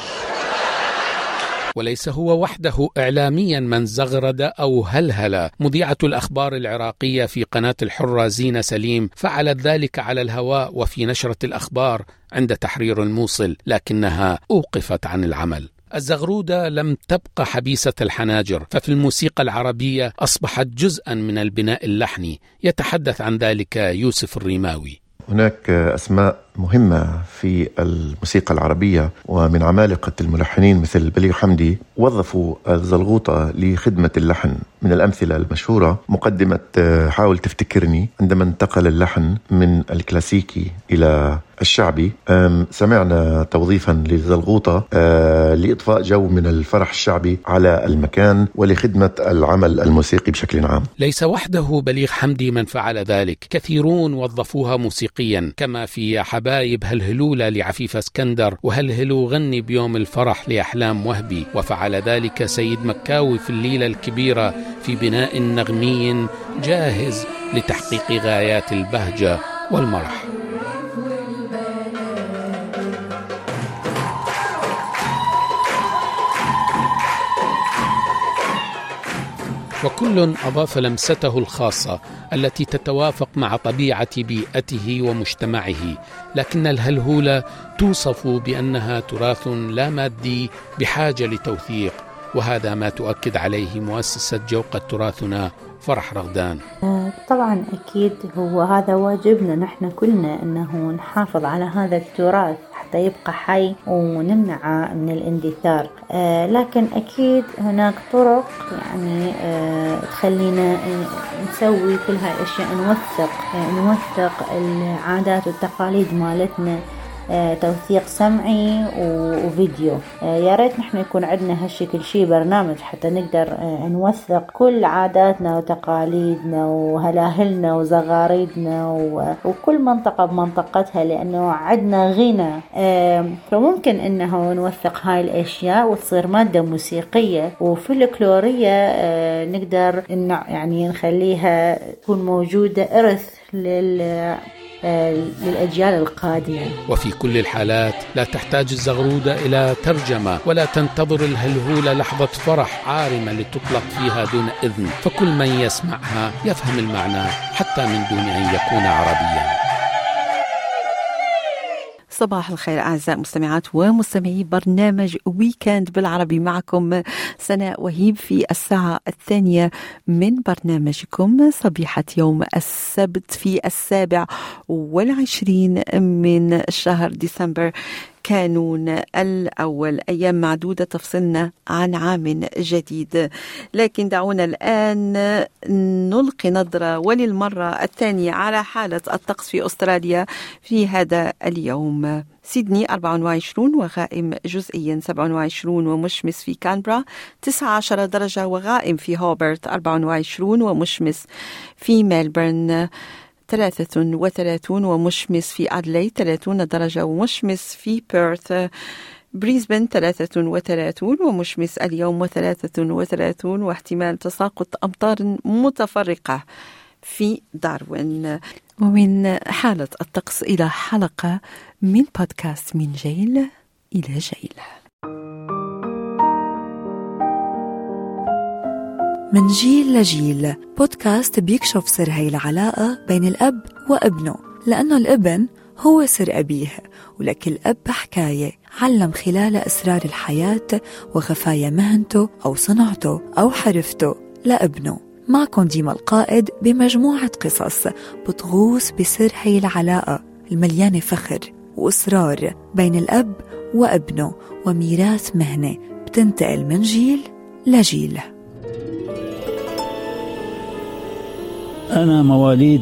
وليس هو وحده إعلاميا من زغرد أو هلهل. مذيعة الأخبار العراقية في قناة الحرة زينة سليم فعلت ذلك على الهواء وفي نشرة الأخبار عند تحرير الموصل، لكنها أوقفت عن العمل. الزغرودة لم تبقى حبيسة الحناجر، ففي الموسيقى العربية أصبحت جزءا من البناء اللحني. يتحدث عن ذلك يوسف الريماوي. هناك أسماء مهمة في الموسيقى العربية ومن عمالقة الملحنين مثل بليغ حمدي وظفوا الزلغوطة لخدمة اللحن. من الأمثلة المشهورة مقدمة حاول تفتكرني، عندما انتقل اللحن من الكلاسيكي إلى الشعبي سمعنا توظيفا للزلغوطة لإضفاء جو من الفرح الشعبي على المكان ولخدمة العمل الموسيقي بشكل عام. ليس وحده بليغ حمدي من فعل ذلك، كثيرون وظفوها موسيقيا، كما في حبايب هلهلولة لعفيف اسكندر، وهلهلو غني بيوم الفرح لأحلام وهبي، وفعل ذلك سيد مكاوي في الليلة الكبيرة في بناء نغمي جاهز لتحقيق غايات البهجة والمرح. وكل أضاف لمسته الخاصة التي تتوافق مع طبيعة بيئته ومجتمعه، لكن الهلهولة توصف بأنها تراث لا مادي بحاجة لتوثيق، وهذا ما تؤكد عليه مؤسسة جوقة تراثنا فرح رغدان. طبعا أكيد هو هذا واجبنا نحن كلنا أنه نحافظ على هذا التراث حتى يبقى حي ونمنعه من الاندثار. لكن أكيد هناك طرق يعني تخلينا نسوي كل هاي الأشياء، نوثق العادات والتقاليد مالتنا، توثيق سمعي وفيديو. يا ريت نحن يكون عندنا هالشكل شيء برنامج حتى نقدر نوثق كل عاداتنا وتقاليدنا وهلاهلنا وزغاريدنا وكل منطقة بمنطقتها، لأنه عندنا غنى. فممكن أنه نوثق هاي الأشياء وتصير مادة موسيقية وفلكلورية نقدر يعني نخليها تكون موجودة إرث للأجيال القادمة. وفي كل الحالات لا تحتاج الزغرودة إلى ترجمة ولا تنتظر الهلهولة لحظة فرح عارمة لتطلق فيها دون إذن، فكل من يسمعها يفهم المعنى حتى من دون أن يكون عربيا. صباح الخير أعزائي مستمعات ومستمعي برنامج ويكند بالعربي، معكم سناء وهيب في الساعة الثانية من برنامجكم صبيحة يوم السبت في 27 من شهر ديسمبر كانون الأول. أيام معدودة تفصلنا عن عام جديد، لكن دعونا الآن نلقي نظرة وللمرة الثانية على حالة الطقس في أستراليا في هذا اليوم. سيدني 24 وغائم جزئيا 27 ومشمس في كانبرا 19 درجة وغائم في هوبرت 24 ومشمس في ملبورن 33 ومشمس في أدلي 30 درجة ومشمس في بيرث بريسبن 33 ومشمس اليوم 33 واحتمال تساقط أمطار متفرقة في داروين. ومن حالة الطقس إلى حلقة من بودكاست من جيل إلى جيل. من جيل لجيل بودكاست بيكشف سر هاي العلاقة بين الأب وابنه، لأنه الابن هو سر أبيه، ولكن الأب حكاية علم خلال أسرار الحياة وخفايا مهنته أو صنعته أو حرفته لابنه. معكم ديما القائد بمجموعة قصص بتغوص بسر هاي العلاقة المليانة فخر وإصرار بين الأب وابنه، وميراث مهنة بتنتقل من جيل لجيل. أنا مواليد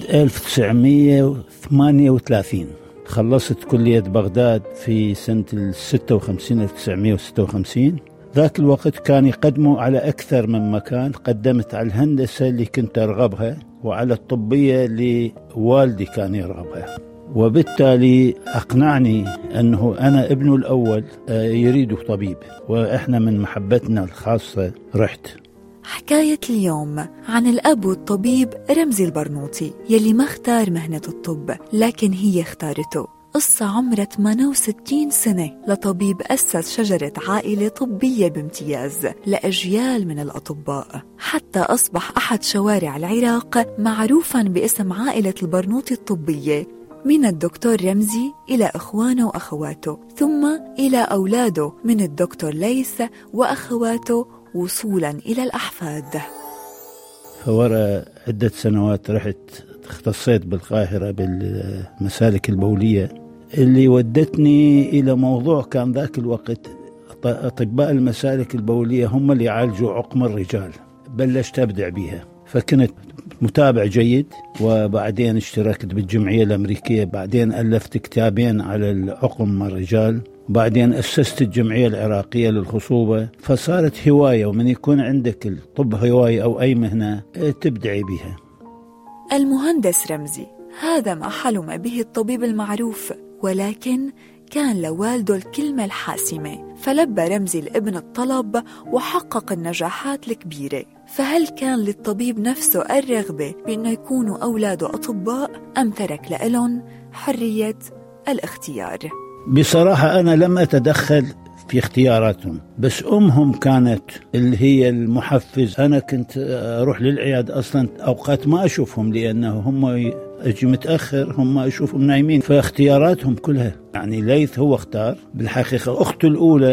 1938، خلصت كلية بغداد في سنة 56 1956. ذاك الوقت كان يقدموا على أكثر من مكان، قدمت على الهندسة اللي كنت أرغبها وعلى الطبية اللي والدي كان يرغبها، وبالتالي أقنعني أنه أنا ابنه الأول يريد طبيب، وإحنا من محبتنا الخاصة رحت. حكاية اليوم عن الأب والطبيب رمزي البرنوطي يلي ما اختار مهنة الطب لكن هي اختارته. قصة عمرها 68 سنة لطبيب أسس شجرة عائلة طبية بامتياز لأجيال من الأطباء، حتى أصبح أحد شوارع العراق معروفاً باسم عائلة البرنوطي الطبية، من الدكتور رمزي إلى إخوانه وأخواته، ثم إلى أولاده من الدكتور ليث وأخواته، وصولاً إلى الأحفاد. فورا عدة سنوات رحت اختصيت بالقاهرة بالمسالك البولية، اللي ودتني إلى موضوع كان ذاك الوقت أطباء المسالك البولية هم اللي يعالجوا عقم الرجال. بلشت أبدع بيها، فكنت متابع جيد، وبعدين اشتركت بالجمعية الأمريكية، بعدين ألفت كتابين على العقم الرجال، بعدين أسست الجمعية العراقية للخصوبة. فصارت هواية، ومن يكون عندك الطب هواية أو أي مهنة تبدعي بها. المهندس رمزي هذا ما حلم به الطبيب المعروف، ولكن كان لوالده الكلمة الحاسمة، فلبى رمزي الابن الطلب وحقق النجاحات الكبيرة. فهل كان للطبيب نفسه الرغبة بأنه يكونوا أولاده أطباء، أم ترك لهم حرية الاختيار؟ بصراحة أنا لم أتدخل في اختياراتهم، بس أمهم كانت اللي هي المحفز. أنا كنت أروح للعياد أصلا أوقات ما أشوفهم، لأنه هم أجي متأخر، هم أشوفهم نايمين، فاختياراتهم كلها يعني ليث هو اختار. بالحقيقة أخته الأولى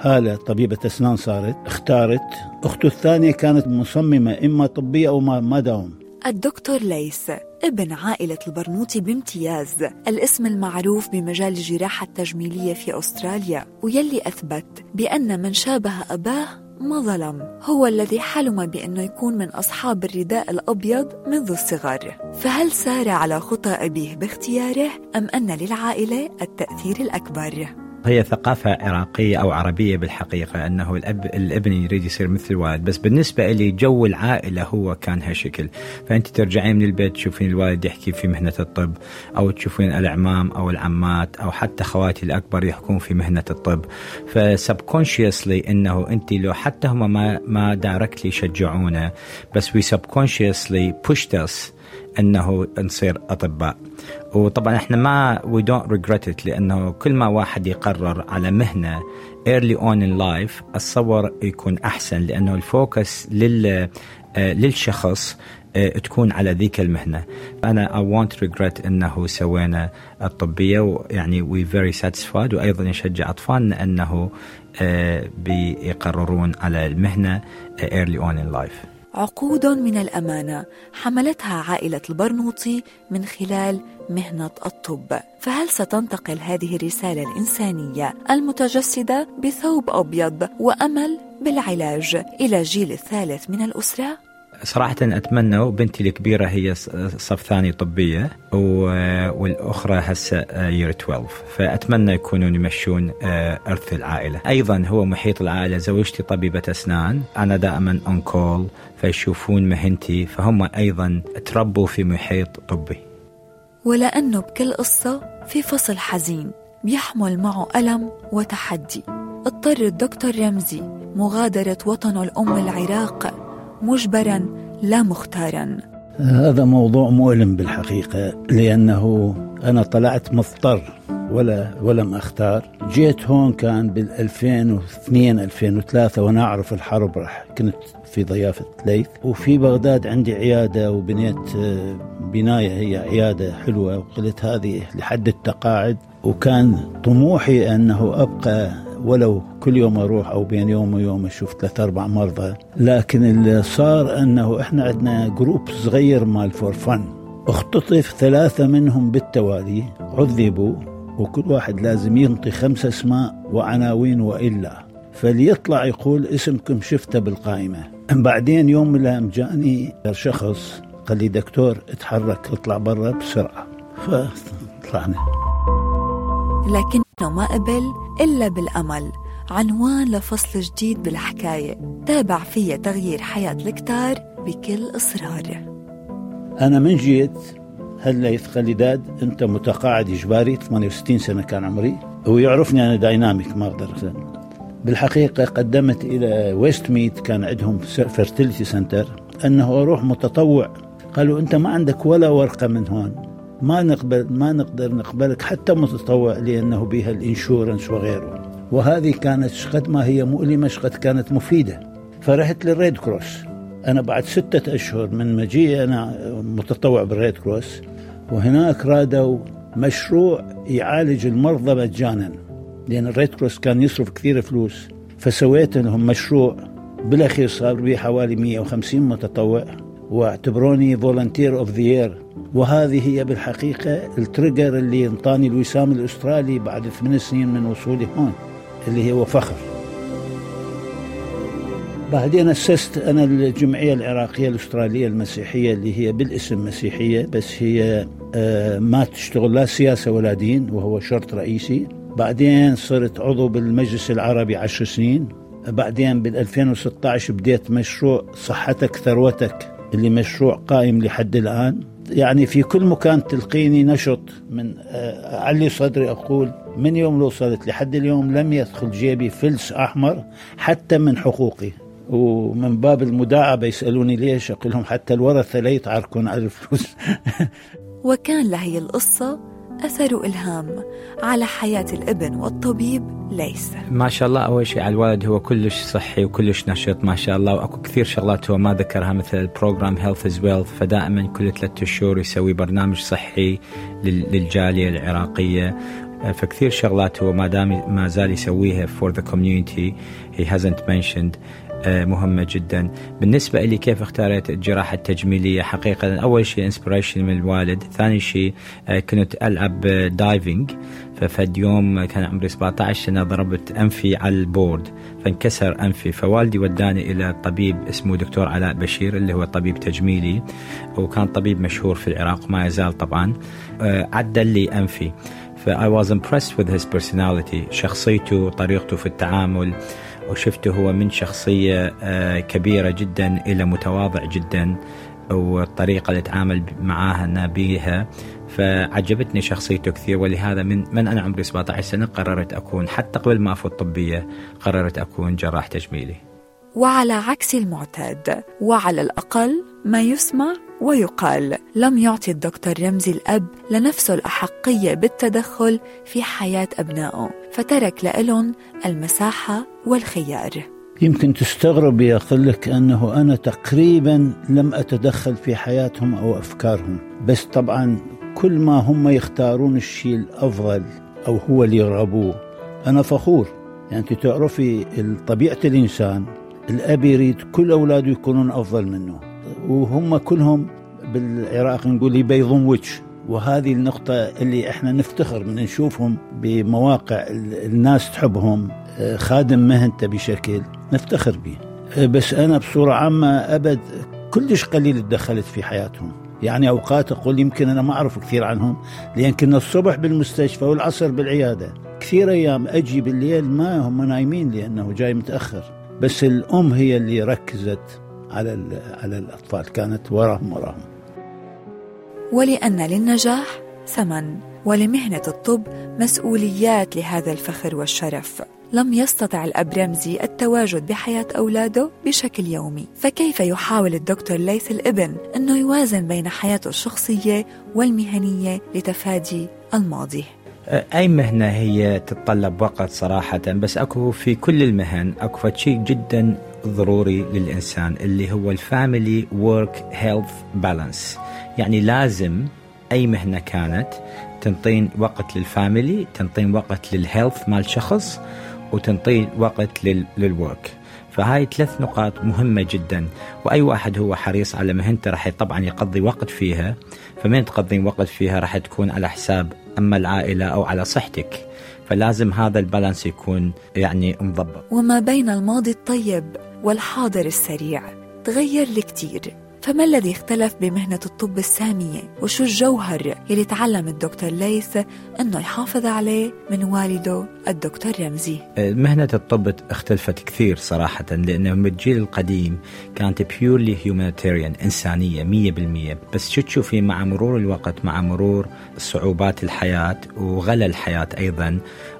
هالة طبيبة أسنان صارت اختارت، أخته الثانية كانت مصممة إما طبية أو ما داوم. الدكتور ليث ابن عائلة البرنوطي بامتياز، الاسم المعروف بمجال الجراحة التجميلية في أستراليا، ويلي أثبت بأن من شابه أباه ما ظلم، هو الذي حلم بأنه يكون من أصحاب الرداء الأبيض منذ الصغر. فهل سار على خطى أبيه باختياره أم أن للعائلة التأثير الأكبر؟ هي ثقافة عراقية أو عربية بالحقيقة، أنه الابن يريد يصير مثل الوالد، بس بالنسبة لي جو العائلة هو كان هالشكل. فأنت ترجعين من البيت تشوفين الوالد يحكي في مهنة الطب، أو تشوفين الأعمام أو العمات أو حتى خواتي الأكبر يحكون في مهنة الطب. فسبكونشيسلي أنه أنت لو حتى هم ما دايركتلي يشجعونا، بس we subconsciously pushed us أنه نصير أطباء. وطبعا إحنا we don't regret it، لأنه كل ما واحد يقرر على مهنة early on in life أتصور يكون أحسن، لأنه الفوكس للشخص تكون على ذيك المهنة. أنا I won't regret أنه سوينا الطبية، ويعني we very satisfied، وأيضا نشجع أطفالنا أنه بيقررون على المهنة early on in life. عقود من الأمانة حملتها عائلة البرنوطي من خلال مهنة الطب، فهل ستنتقل هذه الرسالة الإنسانية المتجسدة بثوب أبيض وأمل بالعلاج إلى الجيل الثالث من الأسرة؟ صراحة أتمنى، وبنتي الكبيرة هي صف ثاني طبية، والأخرى هسه year 12، فأتمنى يكونون يمشون إرث العائلة. أيضا هو محيط العائلة، زوجتي طبيبة أسنان، أنا دائما on call، فيشوفون مهنتي، فهم أيضا تربوا في محيط طبي. ولأنه بكل قصة في فصل حزين بيحمل معه ألم وتحدي، اضطر الدكتور رمزي مغادرة وطنه الأم العراق مجبرا لا مختارا. هذا موضوع مؤلم بالحقيقة، لأنه أنا طلعت مضطر ولم أختار. جيت هون كان بال2002-2003 وأنا أعرف الحرب، كنت في ضيافة ليث، وفي بغداد عندي عيادة وبنيت بناية هي عيادة حلوة، وقلت هذه لحد التقاعد، وكان طموحي أنه أبقى ولو كل يوم أروح أو بين يوم ويوم أشوف 3-4 مرضى. لكن اللي صار أنه إحنا عندنا جروب صغير مال فور فن، اختطف 3 منهم بالتوالي، عذبوا، وكل واحد لازم ينطي 5 اسماء وعناوين وإلا، فليطلع يقول اسمكم شفته بالقائمة. بعدين يوم من الأيام جاني شخص قال لي دكتور اتحرك اطلع برا بسرعة، فطلعنا. لكنه ما قبل إلا بالأمل، عنوان لفصل جديد بالحكاية تابع فيه تغيير حياة الكتار بكل إصرار. أنا من جيت هالليث خليداد أنت متقاعد إجباري، 68 سنة كان عمري، ويعرفني أنا دايناميك ما أقدر. بالحقيقة قدمت إلى ويست ميت، كان عندهم فيرتيليتي سنتر، أنه أروح متطوع. قالوا أنت ما عندك ولا ورقة من هون، ما نقدر نقبلك حتى متطوع، لأنه بها الإنشورنس وغيره. وهذه كانت شقد ما هي مؤلمة، شقد كانت مفيدة. فرحت للريد كروس أنا بعد 6 أشهر من مجيء أنا متطوع بالريد كروس، وهناك رادوا مشروع يعالج المرضى مجانا، لأن الريد كروس كان يصرف كثير فلوس. فسويت لهم مشروع، بالأخير صار بي حوالي 150 متطوع، واعتبروني فولنتير اوف ذا يير. وهذه هي بالحقيقة التريجر اللي انطاني الوسام الأسترالي بعد 8 سنين من وصولي هون، اللي هو فخر. بعدين أسست أنا الجمعية العراقية الأسترالية المسيحية، اللي هي بالاسم مسيحية، بس هي ما تشتغل لا سياسة ولا دين، وهو شرط رئيسي. بعدين صرت عضو بالمجلس العربي 10 سنين. بعدين بال2016 بديت مشروع صحتك ثروتك، اللي مشروع قائم لحد الآن. يعني في كل مكان تلقيني نشط، من أعلي صدري أقول من يوم لو وصلت لحد اليوم لم يدخل جيبي فلس أحمر حتى من حقوقي. ومن باب المداعبة يسألوني ليش، أقول لهم حتى الورثة لا يتعاركون على الفلوس. وكان لهي القصة أثر إلهام على حياة الابن والطبيب ليث. ما شاء الله، أول شيء على الوالد هو كلش صحي وكلش نشط ما شاء الله، وأكو كثير شغلات هو ما ذكرها، مثل البروجرام Health is Wealth، فدائما كل 3 شهور يسوي برنامج صحي للجالية العراقية. فكثير شغلات هو ما زال يسويها for the community he hasn't mentioned مهمة جدا. بالنسبة لي كيف اختارت الجراحة التجميلية؟ حقيقة أول شيء inspiration من الوالد، ثاني شيء كنت ألعب دايفنج، ففد يوم كان عمري 17 سنة ضربت أنفي على البورد فانكسر أنفي، فوالدي وداني إلى طبيب اسمه دكتور علاء بشير اللي هو طبيب تجميلي وكان طبيب مشهور في العراق وما يزال طبعا. عدل لي أنفي، I was impressed with his personality، شخصيته طريقته في التعامل، وشفته هو من شخصية كبيرة جدا إلى متواضع جدا، والطريقة اللي تعامل معاها بيها فعجبتني شخصيته كثير. ولهذا من أنا عمري 17 سنة قررت أكون، حتى قبل ما أفوت طبية قررت أكون جراح تجميلي. وعلى عكس المعتاد وعلى الأقل ما يسمع ويقال، لم يعطي الدكتور رمزي الأب لنفسه الأحقية بالتدخل في حياة أبنائه، فترك لهم المساحة والخيار. يمكن تستغرب أقول لك أنه أنا تقريبا لم أتدخل في حياتهم أو أفكارهم، بس طبعا كل ما هم يختارون الشيء الأفضل أو هو اللي يرغبوه أنا فخور. يعني تعرفي طبيعة الإنسان، الأب يريد كل أولاده يكونون أفضل منه، وهم كلهم بالعراق نقول يبيضون وجه، وهذه النقطة اللي احنا نفتخر من نشوفهم بمواقع الناس تحبهم، خادم مهنته بشكل نفتخر به. بس أنا بصورة عامة أبد كلش قليل اتدخلت في حياتهم. يعني أوقات أقول يمكن أنا ما أعرف كثير عنهم، لأن كنا الصبح بالمستشفى والعصر بالعيادة، كثير أيام أجي بالليل ما هم نايمين لأنه جاي متأخر. بس الأم هي اللي ركزت على الأطفال، كانت وراهم. ولأن للنجاح ثمن، ولمهنة الطب مسؤوليات لهذا الفخر والشرف، لم يستطع الأب رمزي التواجد بحياة أولاده بشكل يومي، فكيف يحاول الدكتور ليث الابن أنه يوازن بين حياته الشخصية والمهنية لتفادي الماضي؟ أي مهنة هي تتطلب وقت صراحة، بس أكو في كل المهن أكو شيء جدا ضروري للإنسان اللي هو الفاميلي وورك هيلث بالانس. يعني لازم أي مهنة كانت تنطين وقت للفاميلي، تنطين وقت للهيلث مال شخص، وتنطين وقت للورك. فهاي 3 نقاط مهمة جدا، وأي واحد هو حريص على مهنته راح طبعا يقضي وقت فيها، فمن تقضين وقت فيها راح تكون على حساب أما العائلة أو على صحتك، فلازم هذا البالانس يكون يعني مضبط. وما بين الماضي الطيب والحاضر السريع تغير لكتير، فما الذي اختلف بمهنة الطب السامية؟ وشو الجوهر يلي تعلم الدكتور ليث أنه يحافظ عليه من والده الدكتور رمزي؟ مهنة الطب اختلفت كثير صراحة، لأنه من الجيل القديم كانت purely humanitarian، إنسانية 100%. بس شو تشوفي مع مرور الوقت، مع مرور صعوبات الحياة وغلا الحياة أيضا،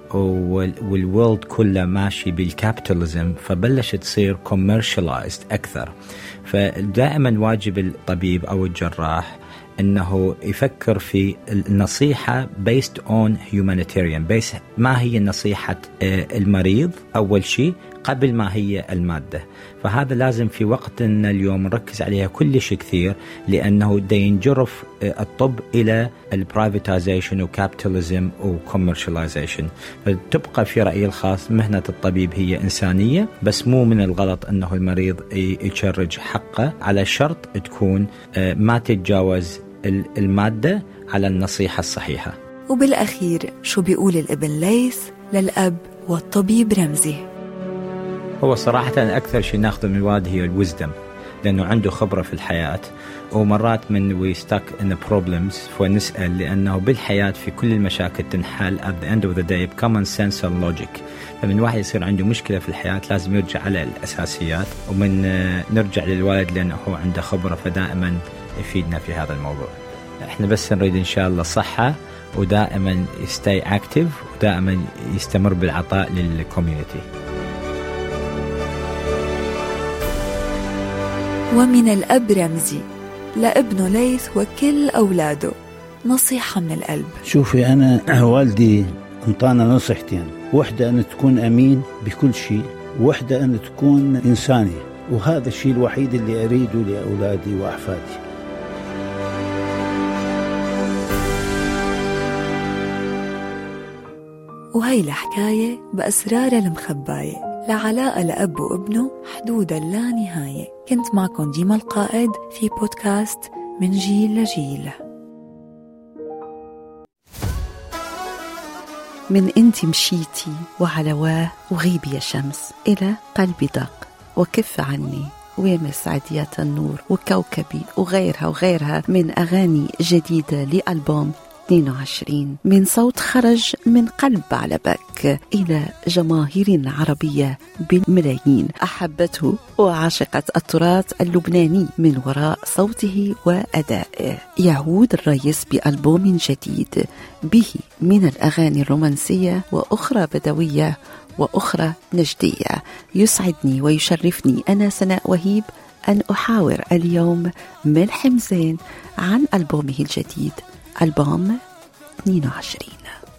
والورلد كله ماشي بالكابيتاليزم، فبلش تصير commercialized أكثر. فدائما واجب الطبيب أو الجراح أنه يفكر في النصيحة based on humanitarian base. ما هي نصيحة المريض أول شيء قبل ما هي المادة. فهذا لازم في وقتنا اليوم نركز عليها كلش كثير، لأنه دا ينجرف الطب إلى البرايفتيزيشن وكابيتاليزم وكوميرشاليزيشن. فتبقى في رأيي الخاص مهنة الطبيب هي إنسانية، بس مو من الغلط أنه المريض يشرج حقه على شرط تكون ما تتجاوز المادة على النصيحة الصحيحة. وبالأخير شو بيقول الابن ليث للأب والطبيب رمزي؟ هو صراحة أكثر شيء ناخذه من الوالد هي الوزدم، لأنه عنده خبرة في الحياة، ومرات من we stuck in the problems فنسأل، لأنه بالحياة في كل المشاكل تنحل at the end of the day common sense and logic. فمن واحد يصير عنده مشكلة في الحياة لازم يرجع على الأساسيات، ومن نرجع للوالد لأنه هو عنده خبرة فدائما يفيدنا في هذا الموضوع. احنا بس نريد إن شاء الله صحة، ودائما stay active، ودائما يستمر بالعطاء للكوميونيتي. ومن الأب رمزي لابنه ليث وكل أولاده نصيحة من القلب. شوفي، أنا والدي انطانا نصيحتين، واحدة أن تكون أمين بكل شيء، واحدة أن تكون إنساني، وهذا الشيء الوحيد اللي أريده لأولادي وأحفادي. وهي الحكاية بأسرار المخباية لعلاقة لأب وابنه حدود اللا نهاية. كنت معكم ديما القائد في بودكاست من جيل لجيل. من انتي مشيتي وعلى وغيبي يا شمس إلى قلبي دق وكف عني ويمس عدية النور وكوكبي وغيرها من أغاني جديدة لألبوم 22 من صوت خرج من قلب على بك إلى جماهير عربية بالملايين أحبته وعاشقت التراث اللبناني من وراء صوته وأدائه. يعود الرئيس بألبوم جديد به من الأغاني الرومانسية وأخرى بدوية وأخرى نجدية. يسعدني ويشرفني أنا سناء وهيب أن أحاور اليوم ملحم زين عن ألبومه الجديد ألبوم 22.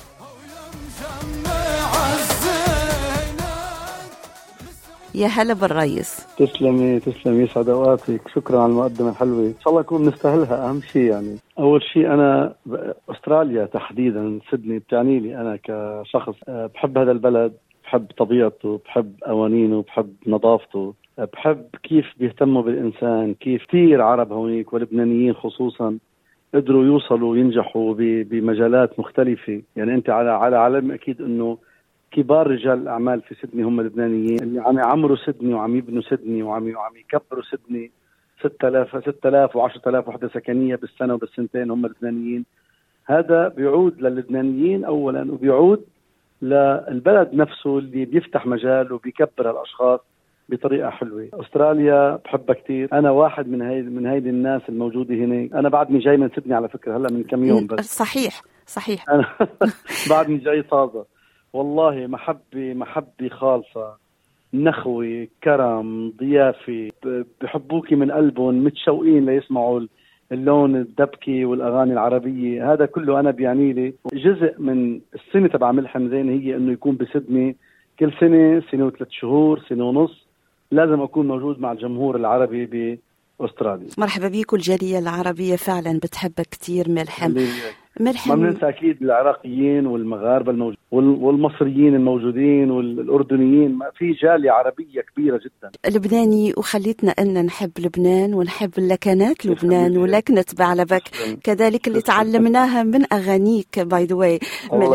يا هلا بالرئيس. تسلمي يسعد اوقاتك. شكرا على المقدمه الحلوه، ان شاء الله نكون نستاهلها. اهم شيء يعني اول شيء انا استراليا تحديدا سيدني بتعني لي انا كشخص بحب هذا البلد، بحب طبيعته، بحب قوانينه، بحب نظافته، بحب كيف بيهتموا بالانسان، كيف كثير عرب هونيك ولبنانيين خصوصا قدروا يوصلوا وينجحوا بمجالات مختلفه. يعني انت على علم اكيد انه كبار رجال الأعمال في سيدني هم لبنانيين اللي عم يعمروا سيدني وعم يبنوا سيدني وعم يكبروا سيدني. 6000 و10000 وحدة سكنية بالسنة وبالسنتين هم لبنانيين. هذا بيعود للبنانيين أولا، وبيعود للبلد نفسه اللي بيفتح مجال وبيكبر الأشخاص بطريقة حلوة. أستراليا بحبها كتير. أنا واحد من هيدي الناس الموجودة هنا. أنا بعدني جاي من سيدني على فكرة، هلأ من كم يوم بس. صحيح أنا بعدني جاي طازة. والله محبة خالصة، نخوة، كرم، ضيافة، بحبوكي من قلبهم، متشوقين ليسمعوا اللون الدبكي والأغاني العربية. هذا كله أنا بيعني لي جزء من السنة تبع ملحم زين هي إنه يكون بسيدني كل سنة و3 شهور، سنة ونص، لازم أكون موجود مع الجمهور العربي بأستراليا. مرحبا بيكم. الجالية العربية فعلا بتحبك كتير ملحم. ما بننسى أكيد العراقيين والمغاربة والمصريين الموجودين والأردنيين. في جالية عربية كبيرة جدا. لبناني وخليتنا أن نحب لبنان ونحب لكنات لبنان ولكنة بعلبك كذلك اللي تعلمناها من أغانيك. باي ذا واي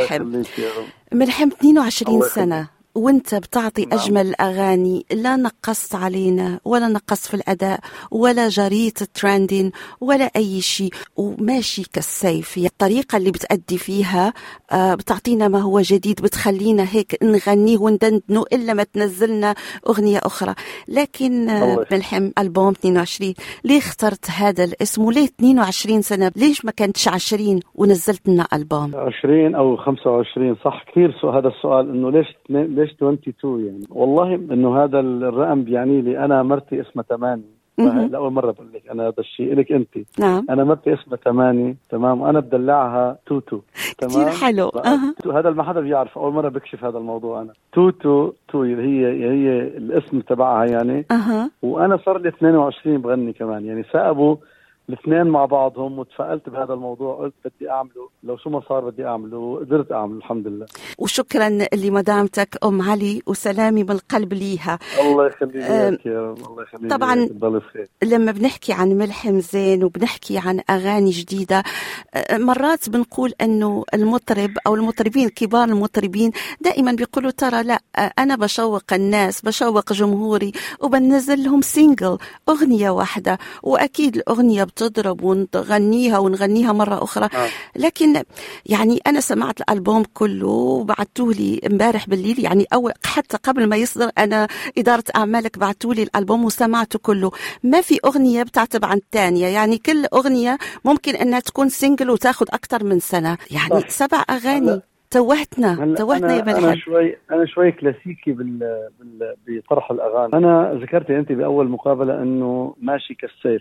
ملحم 22 سنة وانت بتعطي أجمل أغاني، لا نقصت علينا ولا نقصت في الأداء ولا جريت الترندين ولا أي شيء، وماشي كالسيف. الطريقة اللي بتأدي فيها بتعطينا ما هو جديد، بتخلينا هيك نغنيه وندندنه إلا ما تنزلنا أغنية أخرى. لكن ملحم ألبوم 22 ليه اخترت هذا الاسم وليه 22 سنة؟ ليش ما كانتش 20 ونزلت لنا ألبوم 20 أو 25؟ صح كثير هذا السؤال، إنه ليش 22 يعني. والله انه هذا الرقم بيعني لي. انا مرتي اسمها 8. لأول مرة بقول لك أنا هذا الشيء لك أنت. نعم. أنا مرتي اسمها 8 تمام، وأنا بدلعها توتو. كتير حلو. هذا ما حدا بيعرف، أول مرة بكشف هذا الموضوع. أنا توتو هي الاسم تبعها يعني. وأنا صار لي 22 بغني كمان يعني. سأبوا الاثنين مع بعضهم وتفائلت بهذا الموضوع، قلت بدي أعمله، لو شو ما صار بدي أعمله، وقدرت أعمله الحمد لله. وشكرا لمدامتك أم علي، وسلامي من القلب ليها. الله يخليك يا رب. الله يخليك. طبعا لما بنحكي عن ملحم زين وبنحكي عن أغاني جديدة، مرات بنقول أنه المطرب أو المطربين كبار المطربين دائما بيقولوا ترى لا أنا بشوق الناس، بشوق جمهوري وبنزل لهم سينجل، أغنية واحدة، وأكيد الأغنية بتضرب ونغنيها مرة أخرى. لكن يعني أنا سمعت الألبوم كله وبعتوه لي امبارح بالليل، يعني أول حتى قبل ما يصدر أنا إدارة أعمالك بعتوا لي الألبوم وسمعته كله. ما في أغنية بتعتب عن الثانية، يعني كل أغنية ممكن أنها تكون سينجل وتاخد أكتر من سنة، يعني 7 أغاني. توهتنا يا ملحم. أنا شوي كلاسيكي بطرح الأغاني. أنا ذكرتي أنت بأول مقابلة أنه ماشي كالسيف.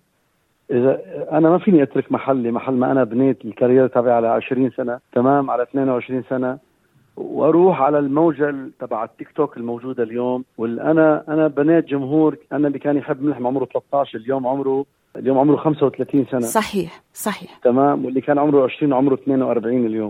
أنا ما فيني أترك محل ما أنا بنيت الكارير تبعي على 20 سنة تمام، على 22 سنة، واروح على الموجة تبع التيك توك الموجودة اليوم. أنا بنيت جمهور. أنا اللي كان يحب ملحم عمره 13 اليوم عمره 35 سنة. صحيح تمام. واللي كان عمره 20 عمره 42 اليوم.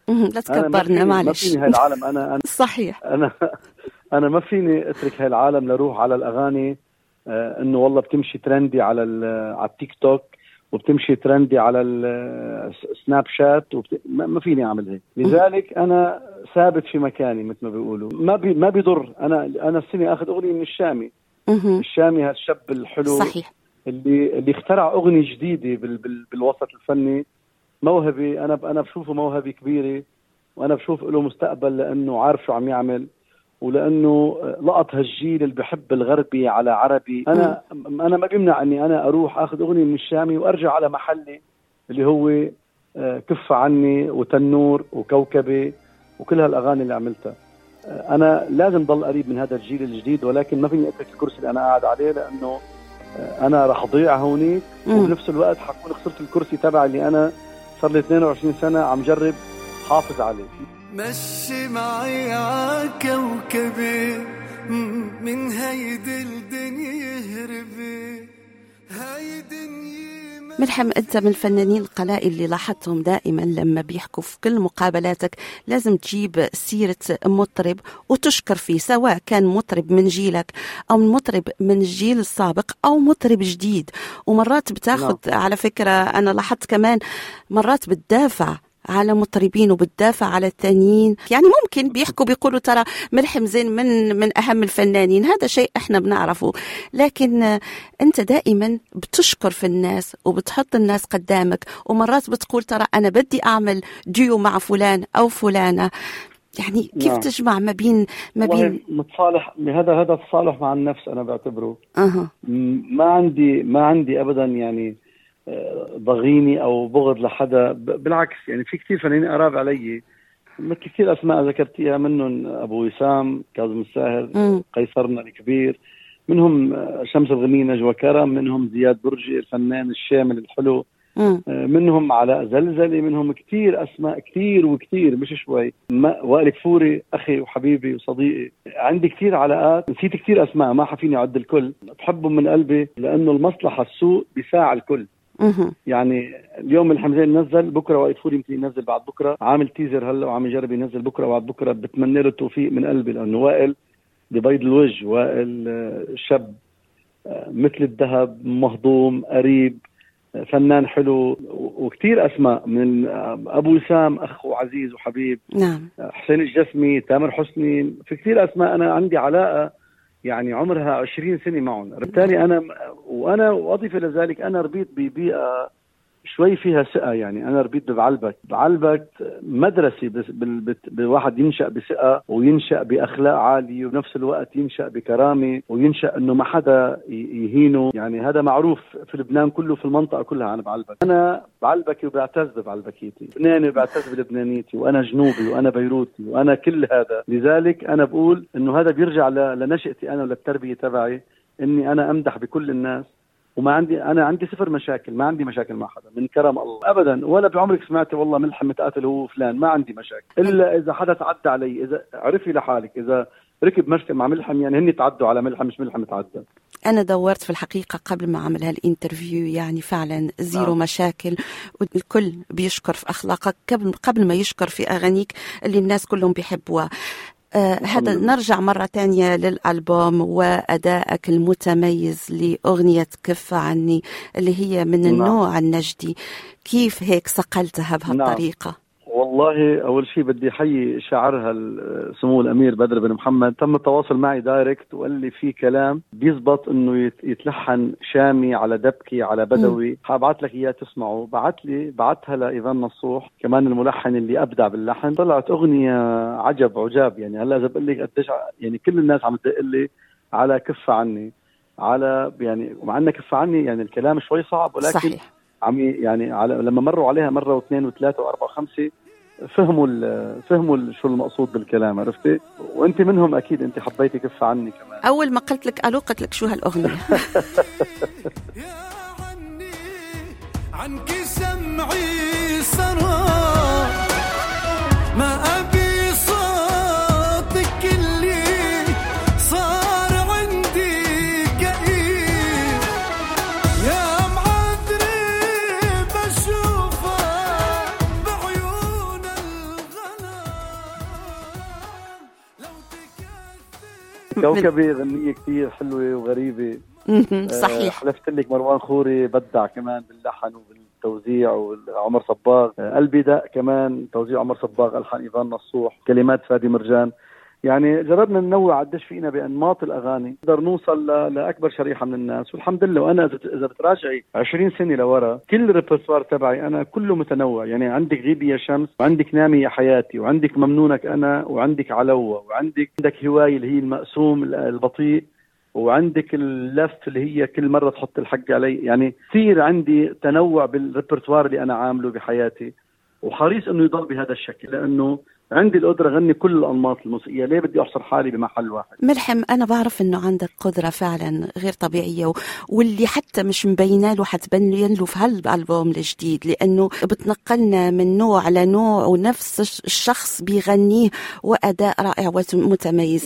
لا تكبرنا معلش. ما فيني هاي العالم أنا صحيح. أنا ما فيني أترك هاي العالم لروح على الأغاني إنه والله بتمشي ترندي على التيك توك وبتمشي ترندي على السناب شات ما فيني أعمل هيك. لذلك أنا ثابت في مكاني مثل ما بيقولوا. ما بيضر. أنا السنة أخذ أغنية من الشامي هالشاب الحلو صحيح اللي اخترع أغنية جديدة بالوسط الفني. موهبة أنا بشوفه موهبة كبيرة، وأنا بشوف له مستقبل لأنه عارف شو عم يعمل، ولأنه لقط هالجيل اللي بحب الغربي على عربي. أنا ما بيمنع أني أنا أروح أخذ أغنية من الشامي وأرجع على محلي اللي هو كف عني وتنور وكوكبة وكل هالأغاني اللي عملتها. أنا لازم ضل قريب من هذا الجيل الجديد، ولكن ما فيني أترك الكرسي اللي أنا قاعد عليه، لأنه أنا رح أضيع هونيك، وبنفس الوقت حكون خسرت الكرسي تبعي اللي أنا صار لي 22 سنة عم جرب حافظ عليه. مشي معي عكوكبي من هيدي الدنيا يهربي هيدي. ملحم، أنت من الفنانين القلائل اللي لاحظتهم دائما لما بيحكوا في كل مقابلاتك لازم تجيب سيرة مطرب وتشكر فيه، سواء كان مطرب من جيلك أو مطرب من الجيل السابق أو مطرب جديد. ومرات بتاخد على فكرة، أنا لاحظت كمان مرات بتدافع على مطربين وبتدافع على الثانيين. يعني ممكن بيحكوا بيقولوا ترى ملحم زين من أهم الفنانين، هذا شيء احنا بنعرفه، لكن انت دائما بتشكر في الناس وبتحط الناس قدامك، ومرات بتقول ترى أنا بدي أعمل ديو مع فلان أو فلانة. يعني كيف تجمع ما بين متصالح؟ هذا التصالح مع النفس أنا بعتبره. ما عندي أبدا يعني ضغيني او بغض لحدا، بالعكس. يعني في كثير فنانين قراب علي، مثل كثير اسماء ذكرتيها، منهم ابو وسام، كاظم الساهر، قيصرنا الكبير، منهم شمس الغنية، نجوى كرم، منهم زياد برجي الفنان الشامل الحلو، منهم علاء زلزلي، منهم كثير اسماء، كثير وكثير مش شوي. وائل كفوري اخي وحبيبي وصديقي. عندي كثير علاقات، نسيت كثير اسماء ما حفيني اعد الكل. بحبهم من قلبي لانه المصلحه السوق بيساعد الكل. يعني اليوم الحمزين نزل، بكره وائل كفوري يمكن ينزل، بعد بكره عامل تيزر هلا وعم يجرب ينزل بكره وبعد بكره. بتمنى له التوفيق من قلبي، لانه وائل ببيض الوجه، وائل شاب مثل الذهب، مهضوم، قريب، فنان حلو. وكتير أسماء، من أبو وسام أخ وعزيز وحبيب، نعم، حسين الجسمي، تامر حسني، في كتير أسماء أنا عندي علاقة يعني عمرها 20 سنة معهم. بالتالي وأنا وأضيف إلى ذلك أنا ربيت ببيئة شوي فيها ثقة. يعني أنا ربيت بعلبك مدرسة، بواحد ينشأ بثقة وينشأ بأخلاق عالية، وبنفس الوقت ينشأ بكرامة، وينشأ إنه ما حدا يهينه. يعني هذا معروف في لبنان كله، في المنطقة كلها. أنا بعلبكي وبعتز ببعلبكيتي، لبناني وبعتز بلبنانيتي، وأنا جنوبي وأنا بيروتي وأنا كل هذا. لذلك أنا بقول إنه هذا بيرجع لنشأتي أنا وللتربية تبعي، إني أنا أمدح بكل الناس، وما عندي صفر مشاكل، ما عندي مشاكل مع حدا من كرم الله ابدا. ولا بعمرك سمعتي والله ملحم متقاتل هو فلان، ما عندي مشاكل الا اذا حدا تعدى علي. اذا عرفي لحالك، اذا ركب مشكل مع ملحم يعني هني تعدوا على ملحم، مش ملحم تعدى. أنا دورت في الحقيقة قبل ما أعمل هالإنترفيو، يعني فعلا زيرو مشاكل، والكل بيشكر في أخلاقك قبل ما يشكر في أغانيك اللي الناس كلهم بيحبوها. هذا نرجع مرة تانية للألبوم وأدائك المتميز لأغنية كف عني اللي هي من النوع النجدي. كيف هيك صقلتها بهالطريقة؟ والله أول شيء بدي أحيي شاعرها سمو الأمير بدر بن محمد. تم التواصل معي دايركت وقال لي في كلام بيزبط إنه يتلحن شامي على دبكي على بدوي، هبعت لك إياه تسمعه. بعتها لإيفان نصوح كمان الملحن اللي أبدع باللحن. طلعت أغنية عجاب. يعني هلا إذا بقول لك قديش يعني كل الناس عم تقول لي على كف عني، على يعني مع أنه كف عني يعني الكلام شوي صعب، ولكن صحيح. يعني لما مروا عليها مرة واثنين وثلاثة وأربعة وخمسة فهموا شو المقصود بالكلام، عرفتي؟ وانت منهم اكيد، انت حبيتي كف عني كمان. اول ما قلت لك الو قلت لك شو هالاغنيه. عنك سمعي صرا ما ابي صوتك اللي صار عندي كئيب، يا معذري بشوفه بعيون كوكبي غنية كتير حلوة وغريبة. صحيح. حلفت لك مروان خوري بدع كمان باللحن وبالتوزيع، وعمر صباغ. قلبي دق كمان توزيع عمر صباغ، ألحان إيفان نصوح، كلمات فادي مرجان. يعني جربنا ننوع قديش فينا بأنماط الأغاني نقدر نوصل لأكبر شريحة من الناس، والحمد لله. وأنا إذا بتراجعي 20 سنة لورا كل الريبرتوار تبعي أنا كله متنوع. يعني عندك غيبي يا شمس، وعندك نامي يا حياتي، وعندك ممنونك أنا، وعندك علوة، وعندك هواية اللي هي المقسوم البطيء، وعندك اللف اللي هي كل مرة تحط الحق علي. يعني كثير عندي تنوع بالريبرتوار اللي أنا عامله بحياتي، وحريص إنه يضل بهذا الشكل، لأنه عندي القدرة أغني كل الأنماط الموسيقية. ليه بدي أحصر حالي بمحل واحد؟ ملحم، أنا بعرف إنه عندك قدرة فعلا غير طبيعية، واللي حتى مش مبينة له حتبين له في هالألبوم الجديد، لأنه بتنقلنا من نوع لنوع، ونفس الشخص بيغنيه وأداء رائع ومتميز.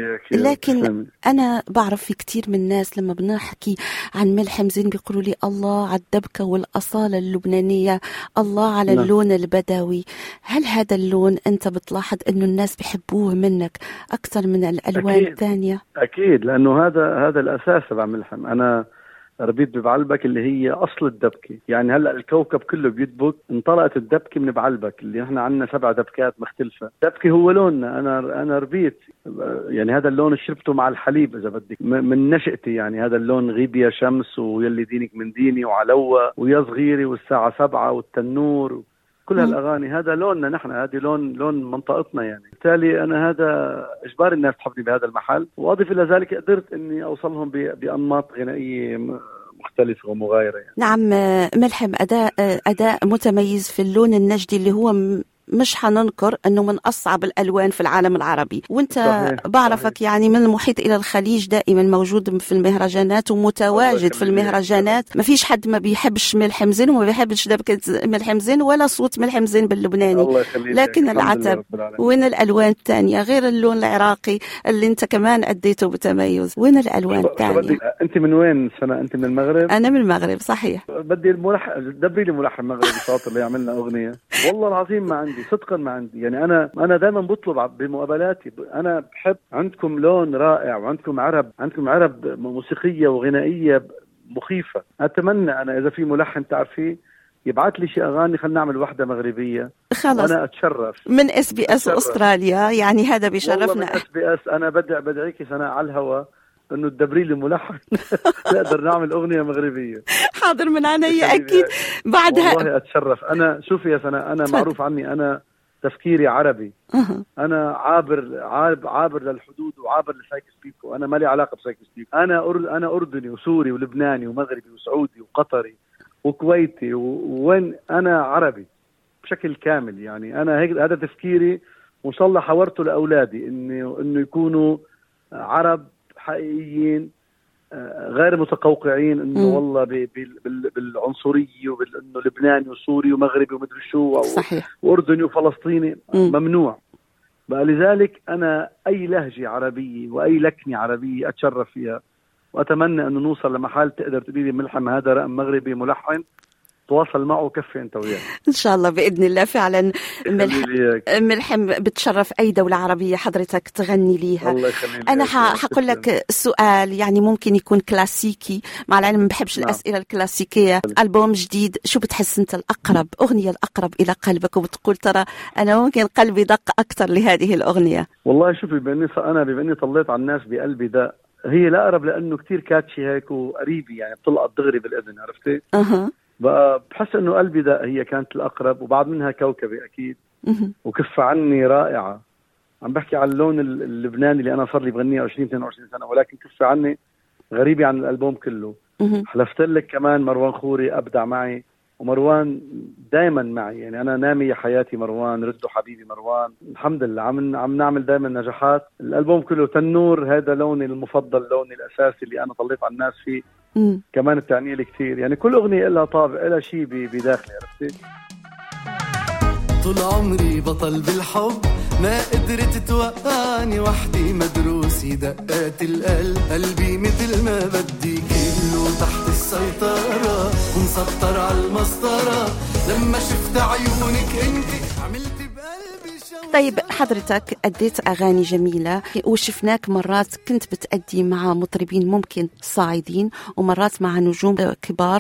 لكن أنا بعرف في كتير من الناس لما بنحكي عن ملحم زين بيقولوا لي الله على الدبكة والأصالة اللبنانية، الله على اللون البدوي. هل هذا اللون أنت بتلاحظ إنه الناس بيحبوه منك أكثر من الألوان الثانية؟ أكيد، لأنه هذا الأساس تبع ملحم. أنا ربيت ببعلبك اللي هي أصل الدبكة. يعني هلأ الكوكب كله بيدبك، انطلقت الدبكة من بعلبك اللي احنا عنا 7 دبكات مختلفة. الدبكة هو لوننا، أنا ربيت يعني هذا اللون شربته مع الحليب إذا بدك من نشأتي. يعني هذا اللون غيبي يا شمس، ويلي دينك من ديني، وعلوة، ويا صغيري، والساعة 7، والتنور، كل هالأغاني. هذا لوننا نحن، هذه لون منطقتنا. يعني بالتالي أنا هذا إجبار الناس تحبني بهذا المحل، وأضيف إلى ذلك قدرت إني أوصلهم بأنماط غنائية مختلفة ومغايرة. يعني. نعم ملحم، أداء متميز في اللون النجدي اللي هو مش حننكر أنه من أصعب الألوان في العالم العربي. وانت صحيح. بعرفك صحيح. يعني من المحيط إلى الخليج دائما موجود في المهرجانات ومتواجد في المهرجانات. ما فيش حد ما بيحبش ملحم زين وما بيحبش دبكة ملحم زين ولا صوت ملحم زين باللبناني. لكن العتب وين الألوان الثانية غير اللون العراقي اللي انت كمان أديته بتميز؟ وين الألوان الثانية؟ انت من وين سنة؟ انت من المغرب؟ أنا من المغرب صحيح. بدي دبري لي ملحن مغربي شاطر اللي يعملنا أغنية. والله العظيم ما عندي، صدقا ما عندي. يعني أنا دائما بطلب بمقابلاتي، أنا بحب عندكم لون رائع، وعندكم عرب موسيقية وغنائية مخيفة. أتمنى أنا إذا في ملحن تعرفيه يبعث لي شيء أغاني، خلينا نعمل واحدة مغربية. خلاص. وأنا أتشرف من SBS أستراليا، يعني هذا بيشرفنا. من SBS أنا بدعيكي سنة على الهوا إنه تدبري لي ملحن نقدر نعمل أغنية مغربية. حاضر من عيني أكيد. بعدها والله أتشرف. أنا شوفي يا سنة، أنا معروف عني أنا تفكيري عربي. أنا عابر للحدود وعابر لسايكس بيكو. أنا ما لي علاقة بسايكس بيكو. أنا أردني وسوري ولبناني ومغربي وسعودي وقطري وكويتي وين أنا عربي بشكل كامل. يعني أنا هيك هذا تفكيري، وإن شاء الله حورته لأولادي إنه يكونوا عرب حقيقيين، غير متقوقعين انه والله بالعنصريه وبانه لبناني وسوري ومغربي ومدري شو واردني وفلسطيني. ممنوع بقى. لذلك انا اي لهجه عربيه واي لكنه عربيه اتشرف فيها، واتمنى انه نوصل لمحل تقدر تقولي لي ملحم هذا رقم مغربي ملحن تواصل معه كفي انت وياه ان شاء الله باذن الله. فعلا ملحم بتشرف اي دوله عربيه حضرتك تغني ليها. انا حقول لك سؤال يعني ممكن يكون كلاسيكي، مع العلم ما بحبش الاسئله الكلاسيكيه. البوم جديد، شو بتحس انت الاقرب اغنيه الاقرب الى قلبك وبتقول ترى انا ممكن قلبي دق اكثر لهذه الاغنيه؟ والله شوفي، بما اني طليت على الناس بقلبي دق، هي الاقرب لانه كتير كاتشي هيك وقريبي، يعني بتلقط دغري بالاذن، عرفتي؟ بقى بحس انه قلبي ده هي كانت الاقرب، وبعد منها كوكبي اكيد، وكف عني رائعه. عم بحكي عن اللون اللبناني اللي انا صار لي بغنيه 22 سنه، ولكن كف عني غريبي عن الالبوم كله. حلفت لك كمان مروان خوري ابدع معي، ومروان دائما معي. يعني انا نامي يا حياتي مروان، ردوا حبيبي مروان. الحمد لله عم نعمل دائما نجاحات. الالبوم كله تنور، هذا لوني المفضل، لوني الاساسي اللي انا طليت على الناس فيه. كمان بتعني لي كثير، يعني كل اغنيه لها طابع، لها شيء بداخلي، عرفتي؟ طول عمري بطل بالحب، ما قدرت توقعني وحدي، مدروسي دقات القلب، قلبي مثل ما بدي كله تحت السيطرة، ومسطر على المسطرة. لما شفت عيونك انت عملت بقلبي طيب حضرتك أديت أغاني جميلة وشفناك مرات كنت بتأدي مع مطربين ممكن صاعدين ومرات مع نجوم كبار.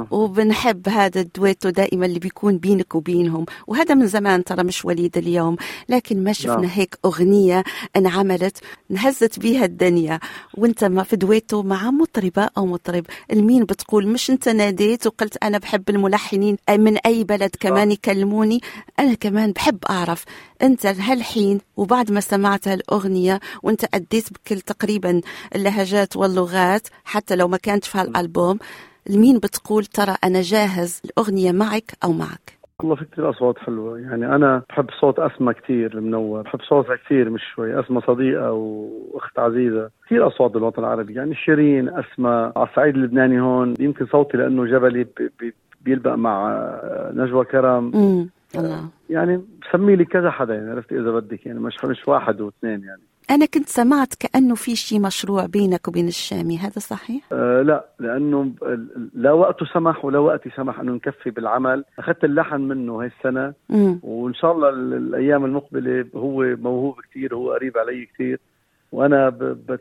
وبنحب هذا الدويتو دائما اللي بيكون بينك وبينهم، وهذا من زمان ترى مش وليد اليوم، لكن ما شفنا هيك أغنية انعملت نهزت بيها الدنيا وانت ما في دويتو مع مطربة أو مطرب. المين بتقول مش انت ناديت وقلت أنا بحب الملحنين من أي بلد كمان يكلموني؟ أنا كمان بحب أعرف أنت هالحين وبعد ما سمعت هالأغنية وأنت أديت بكل تقريبا اللهجات واللغات حتى لو ما كانت في هالألبوم، المين بتقول ترى أنا جاهز الأغنية معك أو معك؟ والله في كتير أصوات حلوة، يعني أنا بحب صوت أسمى كتير المنور، بحب صوتها كتير مش شوي. أسمى صديقة وأخت عزيزة، كتير أصوات بالوطن العربي، يعني شيرين، أسمى، على الصعيد اللبناني هون يمكن صوتي لأنه جبلي بيلبق مع نجوى كرم. الله. يعني بسمي لي كذا حدا، يعني عرفت إذا بدك، يعني مش واحد واثنين. يعني أنا كنت سمعت كأنه في شيء مشروع بينك وبين الشامي، هذا صحيح؟ لا، لأنه لا وقته سمح ولا وقتي سمح أنه نكفي بالعمل. أخذت اللحن منه هاي السنة وإن شاء الله الأيام المقبلة. هو موهوب كتير، هو قريب علي كتير، وأنا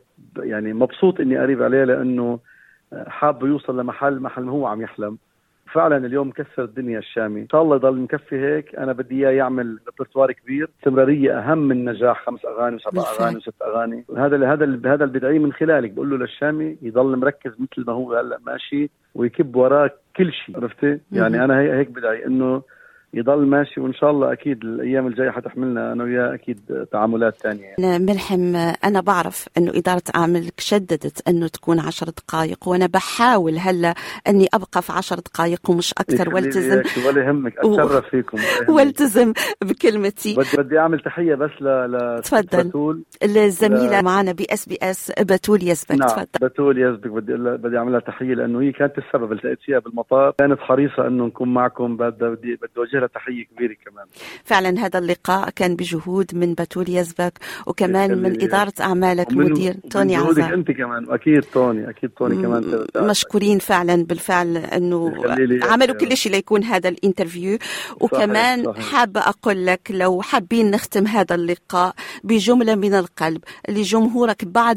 يعني مبسوط إني قريب عليه لأنه حابه يوصل لمحل ما هو عم يحلم. فعلا اليوم مكسر الدنيا الشامي، ان شاء الله يضل مكفي هيك. انا بدي اياه يعمل ريبرتوار كبير، استمراريه اهم من نجاح 5 أغاني و7 أغاني و6 أغاني. هذا اللي بدعيه من خلالك، بقول له للشامي يضل مركز مثل ما هو هلا ماشي ويكب وراه كل شيء، عرفتي؟ يعني انا هيك بدعي انه يضل ماشي، وإن شاء الله أكيد الأيام الجاية حتحملنا أنا وياه أكيد تعاملات تانية. ملحم، أنا بعرف أنه إدارة أعمالك شددت أنه تكون 10 دقائق، وأنا بحاول هلا أني أبقى في 10 دقائق ومش أكثر، والتزم. ولا يهمك، أتشرف فيكم. والتزم بكلمتي. بدي أعمل تحية بس تفضل. بتول الزميلة معنا SBS بتول يزبك. نعم. تفضل. بتول يزبك بدي أعملها تحية، لأنه هي كانت السبب اللي لقيت فيها بالمطار، كانت حريصة أنه نكون معكم. بدي أوجه لها تحية كبيرة كمان. فعلا هذا اللقاء كان بجهود من بتول يزبك وكمان من إدارة أعمالك المدير توني عزام. أنت كمان أكيد توني كمان مشكورين فعلا بالفعل أنه عملوا كل شيء ليكون هذا الانترفيو. وكمان صحيح. حابة أقول لك لو حابين نختم هذا اللقاء بجملة من القلب لجمهورك بعد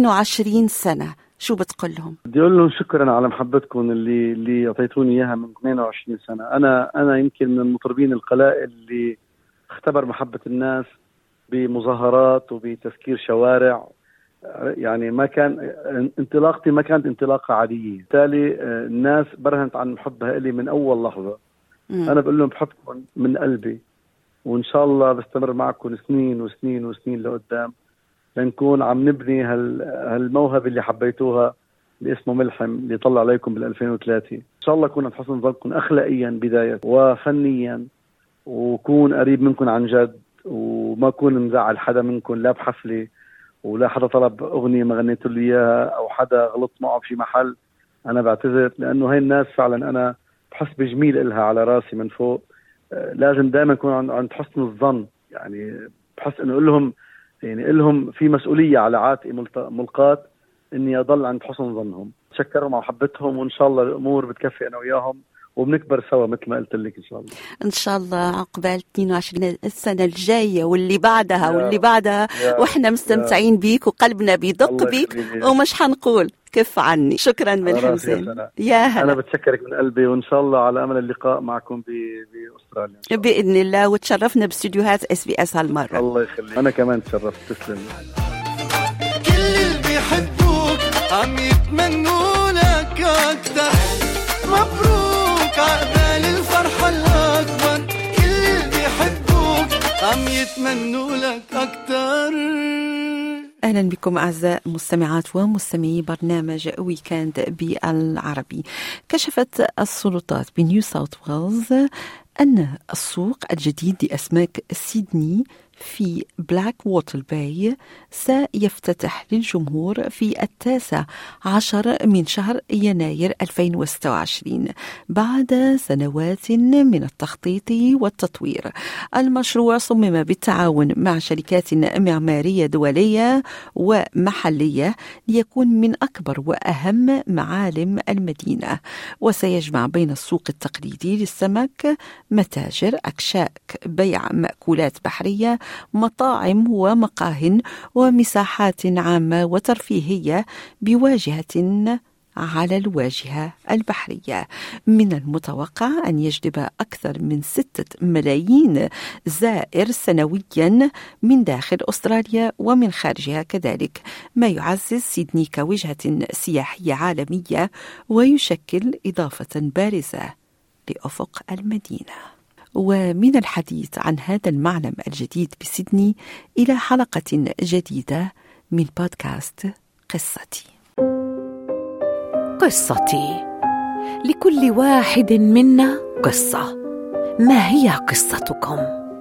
22 سنة، شو بتقول لهم؟ بدي أقول لهم شكرا على محبتكم اللي أعطيتوني إياها من 22 سنة. أنا يمكن من المطربين القلائل اللي اختبر محبة الناس بمظاهرات وبتسكير شوارع. يعني ما كان انطلاقتي ما كانت انطلاقة عادية، بالتالي الناس برهنت عن حبها إلي من أول لحظة. أنا بقول لهم بحبكم من قلبي، وإن شاء الله بستمر معكم سنين وسنين وسنين لقدام لنكون عم نبني هالموهبة اللي حبيتوها اللي اسمه ملحم اللي طلع عليكم بال2003. إن شاء الله كون بحسن ظنكم أخلاقيا بداية وفنيا، وكون قريب منكم عن جد، وما كون مزعل حدا منكم لا بحفلة ولا حدا طلب أغنية ما غنيتوا لي إياها أو حدا غلط معه بشي محل. أنا بعتذر، لأنه هاي الناس فعلا أنا بحس بجميل إلها على راسي من فوق. لازم دائما يكون عند حسن الظن، يعني بحس إنه إلهم في مسؤولية على عاتقي ملقاة إني أضل عند حسن ظنهم. تشكروا مع محبتهم، وإن شاء الله الأمور بتكفي أنا وياهم وبنكبر سوا مثل ما قلت لك. إن شاء الله إن شاء الله عقبال 22 السنة الجاية واللي بعدها واللي بعدها، وإحنا مستمتعين بيك وقلبنا بيدق بيك ومش حنقول كف عني. شكرا ملحم زين. يا هلا. أنا بتشكرك من قلبي، وإن شاء الله على أمل اللقاء معكم بأستراليا بإذن الله، وتشرفنا باستديوهات SBS هالمرة. الله يخليك. أنا كمان تشرفت. تسلم. كل اللي بيحبوك عم يتمنوا لك أكتر، مبروك عقبال الفرحة الأكبر. كل اللي بيحبوك عم يتمنوا لك أكتر. أهلا بكم أعزائي مستمعات ومستمعي برنامج ويكند بالعربي. كشفت السلطات بنيو ساوث ويلز أن السوق الجديد لأسماك سيدني في بلاك ووتر باي سيفتتح للجمهور في 19 من شهر يناير 2026 بعد سنوات من التخطيط والتطوير. المشروع صمم بالتعاون مع شركات معمارية دولية ومحلية ليكون من أكبر وأهم معالم المدينة، وسيجمع بين السوق التقليدي للسمك متاجر، أكشاك، بيع مأكولات بحرية، مطاعم ومقاهٍ ومساحات عامة وترفيهية بواجهة على الواجهة البحرية. من المتوقع أن يجذب أكثر من 6 ملايين زائر سنويا من داخل أستراليا ومن خارجها كذلك، ما يعزز سيدني كوجهة سياحية عالمية ويشكل إضافة بارزة لأفق المدينة. ومن الحديث عن هذا المعلم الجديد بسيدني إلى حلقة جديدة من بودكاست قصتي. قصتي، لكل واحد منا قصة. ما هي قصتكم؟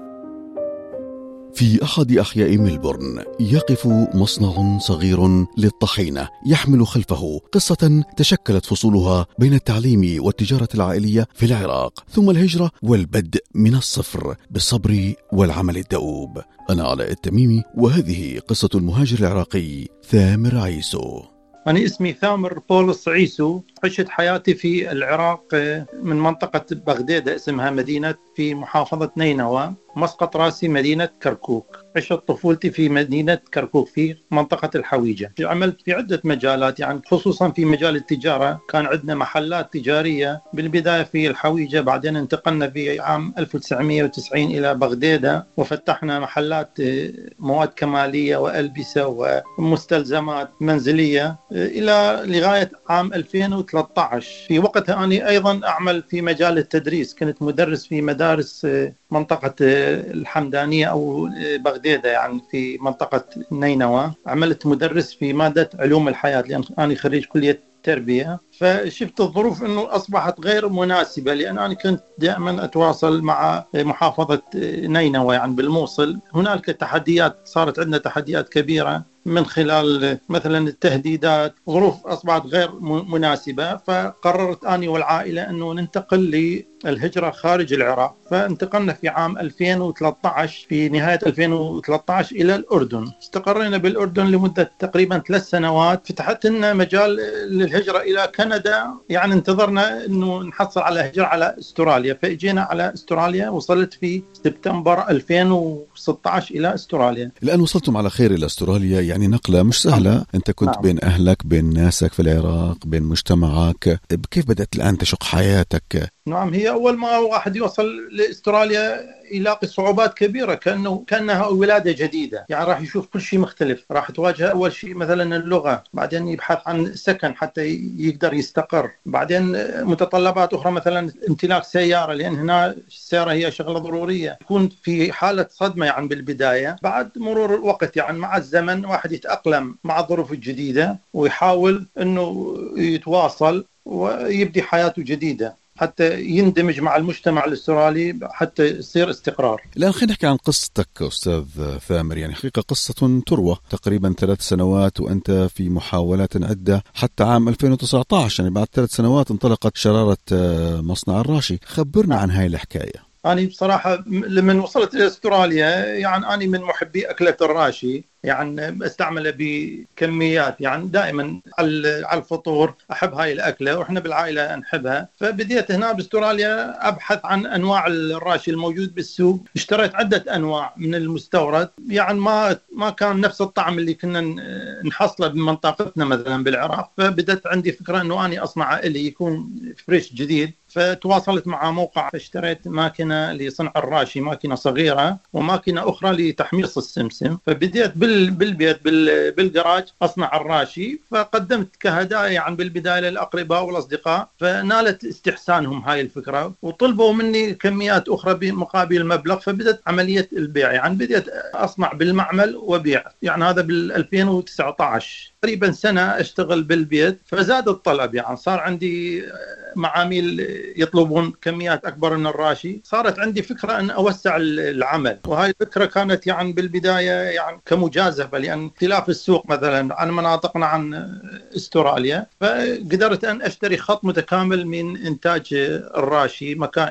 في أحد أحياء ملبورن يقف مصنع صغير للطحينة يحمل خلفه قصة تشكلت فصولها بين التعليم والتجارة العائلية في العراق، ثم الهجرة والبدء من الصفر بالصبر والعمل الدؤوب. أنا علاء التميمي، وهذه قصة المهاجر العراقي ثامر عيسو. أنا اسمي ثامر بولس عيسو. عشت حياتي في العراق من منطقة بغدادة اسمها مدينة في محافظة نينوى، مسقط راسي مدينة كركوك. عشت طفولتي في مدينة كركوك في منطقة الحويجة. عملت في عدة مجالات، يعني خصوصا في مجال التجارة. كان عندنا محلات تجارية بالبداية في الحويجة، بعدين انتقلنا في عام 1990 إلى بغدادة وفتحنا محلات مواد كمالية وألبسة ومستلزمات منزلية إلى لغاية عام 2013. في وقتها أنا أيضا أعمل في مجال التدريس، كنت مدرس في مدارس منطقة الحمدانية أو بغدادة، يعني في منطقة نينوى. عملت مدرس في مادة علوم الحياة لأن أنا خريج كلية تربية. فشفت الظروف أنه أصبحت غير مناسبة، لأن أنا كنت دائما أتواصل مع محافظة نينوى يعني بالموصل. هنالك تحديات، صارت عندنا تحديات كبيرة من خلال مثلا التهديدات. ظروف أصبحت غير مناسبة، فقررت أنا والعائلة أنه ننتقل للهجرة خارج العراق. فانتقلنا في عام 2013، في نهاية 2013 إلى الأردن. استقرينا بالأردن لمدة تقريبا 3 سنوات. فتحت لنا مجال للهجرة إلى كندا، يعني انتظرنا أنه نحصل على هجرة على أستراليا. فإجينا على أستراليا، وصلت في سبتمبر 2016 إلى أستراليا. الآن وصلتم على خير إلى أستراليا، يعني نقلة مش سهلة. أنت كنت نعم. بين أهلك، بين ناسك في العراق، بين مجتمعك. كيف بدأت الآن تشق حياتك؟ نعم، هي أول ما واحد يوصل لأستراليا يلاقي صعوبات كبيرة، كأنها ولادة جديدة. يعني راح يشوف كل شيء مختلف. راح تواجه أول شيء مثلا اللغة، بعدين يبحث عن سكن حتى يقدر يستقر، بعدين متطلبات أخرى مثلا امتلاك سيارة، لأن هنا السيارة هي شغلة ضرورية. يكون في حالة صدمة يعني بالبداية. بعد مرور الوقت يعني مع الزمن واحد يتأقلم مع الظروف الجديدة ويحاول أنه يتواصل ويبدي حياته جديدة حتى يندمج مع المجتمع الاسترالي حتى يصير استقرار. الآن خلينا نحكي عن قصتك أستاذ ثامر. يعني حقيقة قصة تروى، تقريبا 3 سنوات وأنت في محاولات عدة حتى عام 2019، يعني بعد 3 سنوات انطلقت شرارة مصنع الراشي. خبرنا عن هاي الحكاية. أنا بصراحة لما وصلت إلى أستراليا، يعني أنا من محبي أكلة الراشي، يعني استعمله بكميات، يعني دائما على الفطور أحب هاي الأكلة وإحنا بالعائلة نحبها. فبديت هنا بأستراليا أبحث عن أنواع الراشي الموجود بالسوق. اشتريت عدة أنواع من المستورد، يعني ما كان نفس الطعم اللي كنا نحصله بمنطقتنا مثلا بالعراق. فبدأت عندي فكرة أنه أنا أصنع إلي يكون فريش جديد. فتواصلت مع موقع، فاشتريت ماكينة لصنع الراشي، ماكينة صغيرة وماكينة أخرى لتحميص السمسم. فبديت بالبيت بالجراج أصنع الراشي. فقدمت كهدايا يعني بالبداية للأقرباء والأصدقاء، فنالت استحسانهم هاي الفكرة وطلبوا مني كميات أخرى بمقابل المبلغ. فبدأت عملية البيع، يعني بدأت أصنع بالمعمل وبيع. يعني هذا بال2019 تقريبا سنة أشتغل بالبيت. فزاد الطلب، يعني صار عندي معامل يطلبون كميات أكبر من الراشي. صارت عندي فكرة أن أوسع العمل، وهاي الفكرة كانت يعني بالبداية يعني كمجازفة، لأن اختلاف السوق مثلا عن مناطقنا عن أستراليا. فقدرت أن أشتري خط متكامل من إنتاج الراشي، مكائن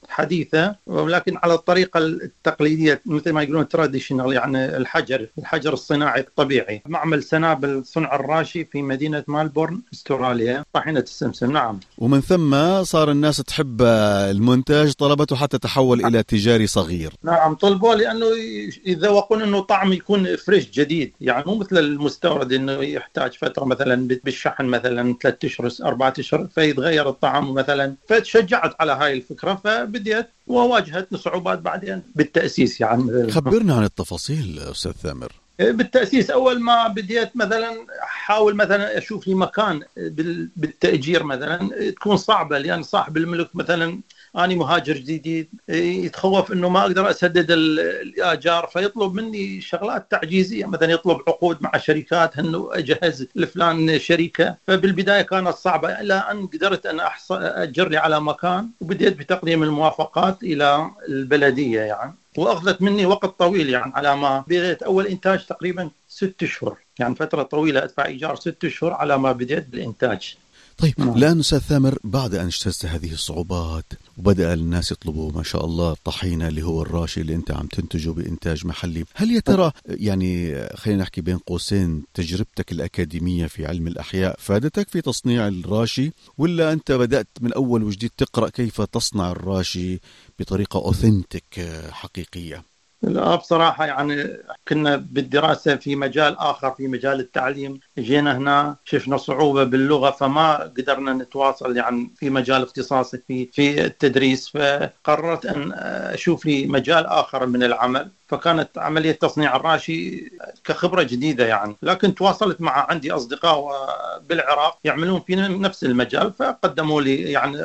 حديثة، ولكن على الطريقة التقليدية مثل ما يقولون تراديشنال، يعني الحجر الصناعي الطبيعي. معمل سنابل صنع الراشي في مدينة مالبورن استراليا، طحينة السمسم. نعم. ومن ثم صار الناس تحب المنتج، طلبته حتى تحول إلى تجاري صغير. نعم، طلبوه لأنه يذوقون أنه طعم يكون فريش جديد، يعني مو مثل المستورد أنه يحتاج فترة مثلا بالشحن مثلا 3 أشهر 4 أشهر فيتغير الطعم مثلا. فتشجعت على هاي الفكرة، فبديت وواجهتني صعوبات بعدين بالتأسيس. يعني خبرنا عن التفاصيل أستاذ ثامر. بالتأسيس أول ما بديت مثلا أحاول مثلا أشوف لي مكان بالتأجير مثلا، تكون صعبة لأن صاحب الملك مثلا أنا مهاجر جديد يتخوف إنه ما أقدر أسدد الإيجار، فيطلب مني شغلات تعجيزية، مثلا يطلب عقود مع شركات إنه أجهز لفلان شركة. فبالبداية كانت صعبة إلى أن قدرت أن أجر لي على مكان، وبديت بتقديم الموافقات إلى البلدية يعني، وأخذت مني وقت طويل يعني على ما بديت أول إنتاج تقريبا 6 أشهر، يعني فترة طويلة أدفع إيجار 6 أشهر على ما بديت بالإنتاج. طيب الآن أستاذ ثامر، بعد أن اجتزت هذه الصعوبات وبدأ الناس يطلبوا ما شاء الله الطحينة اللي هو الراشي اللي أنت عم تنتجه بإنتاج محلي، هل يا ترى يعني خلينا نحكي بين قوسين تجربتك الأكاديمية في علم الأحياء فادتك في تصنيع الراشي، ولا أنت بدأت من أول وجديد تقرأ كيف تصنع الراشي بطريقة أوثنتيك حقيقية؟ لا بصراحة يعني كنا بالدراسة في مجال آخر، في مجال التعليم. جينا هنا شفنا صعوبة باللغة فما قدرنا نتواصل يعني في مجال اختصاصي في التدريس، فقررت أن أشوف لي مجال آخر من العمل. فكانت عملية تصنيع الراشي كخبرة جديدة يعني، لكن تواصلت مع عندي أصدقاء بالعراق يعملون في نفس المجال، فقدموا لي يعني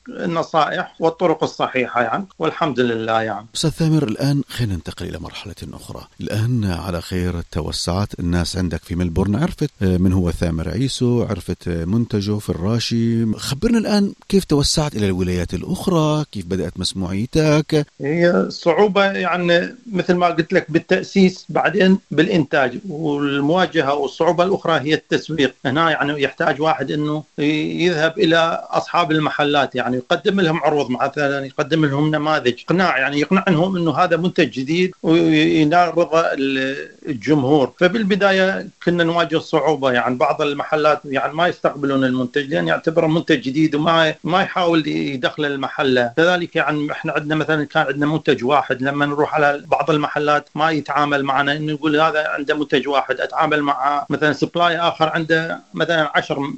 النصائح والطرق الصحيحة يعني، والحمد لله يعني. أستاذ ثامر، الآن خلينا ننتقل إلى مرحلة أخرى. الآن على خير توسعت الناس عندك في ملبورن، عرفت من هو ثامر عيسو، عرفت منتجه في الراشي. خبرنا الآن كيف توسعت إلى الولايات الأخرى، كيف بدأت مسموعيتك؟ هي صعوبة يعني مثل ما قلت لك بالتأسيس، بعدين بالإنتاج، والمواجهة والصعوبة الأخرى هي التسويق. هنا يعني يحتاج واحد إنه يذهب إلى أصحاب المحلات، يعني يقدم لهم عروض مثلا، يقدم لهم نماذج اقناع، يعني يقنعهم انه هذا منتج جديد وينال رضا الجمهور. فبالبدايه كنا نواجه صعوبه، يعني بعض المحلات يعني ما يستقبلون المنتج لان يعتبره منتج جديد وما يحاول يدخل المحله. كذلك يعني احنا عندنا مثلا كان عندنا منتج واحد، لما نروح على بعض المحلات ما يتعامل معنا، انه يقول هذا عنده منتج واحد. اتعامل مع مثلا سبلاي اخر عنده مثلا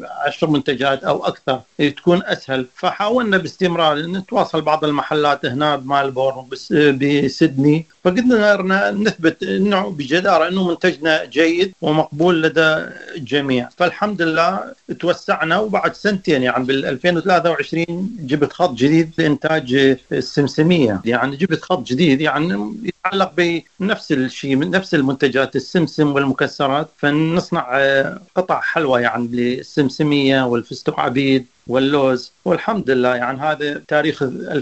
10 منتجات او اكثر، تكون اسهل. فحاولنا باستمرار نتواصل بعض المحلات هنا بمالبورن بسيدني، فقدرنا نثبت انه بجدارة انه منتجنا جيد ومقبول لدى الجميع. فالحمد لله توسعنا، وبعد سنتين يعني بال 2023 جبت خط جديد لإنتاج السمسمية. يعني جبت خط جديد يعني يتعلق بنفس الشيء، نفس المنتجات السمسم والمكسرات، فنصنع قطع حلوى يعني للسمسمية والفستق عبيد واللوز، والحمد لله يعني هذا تاريخ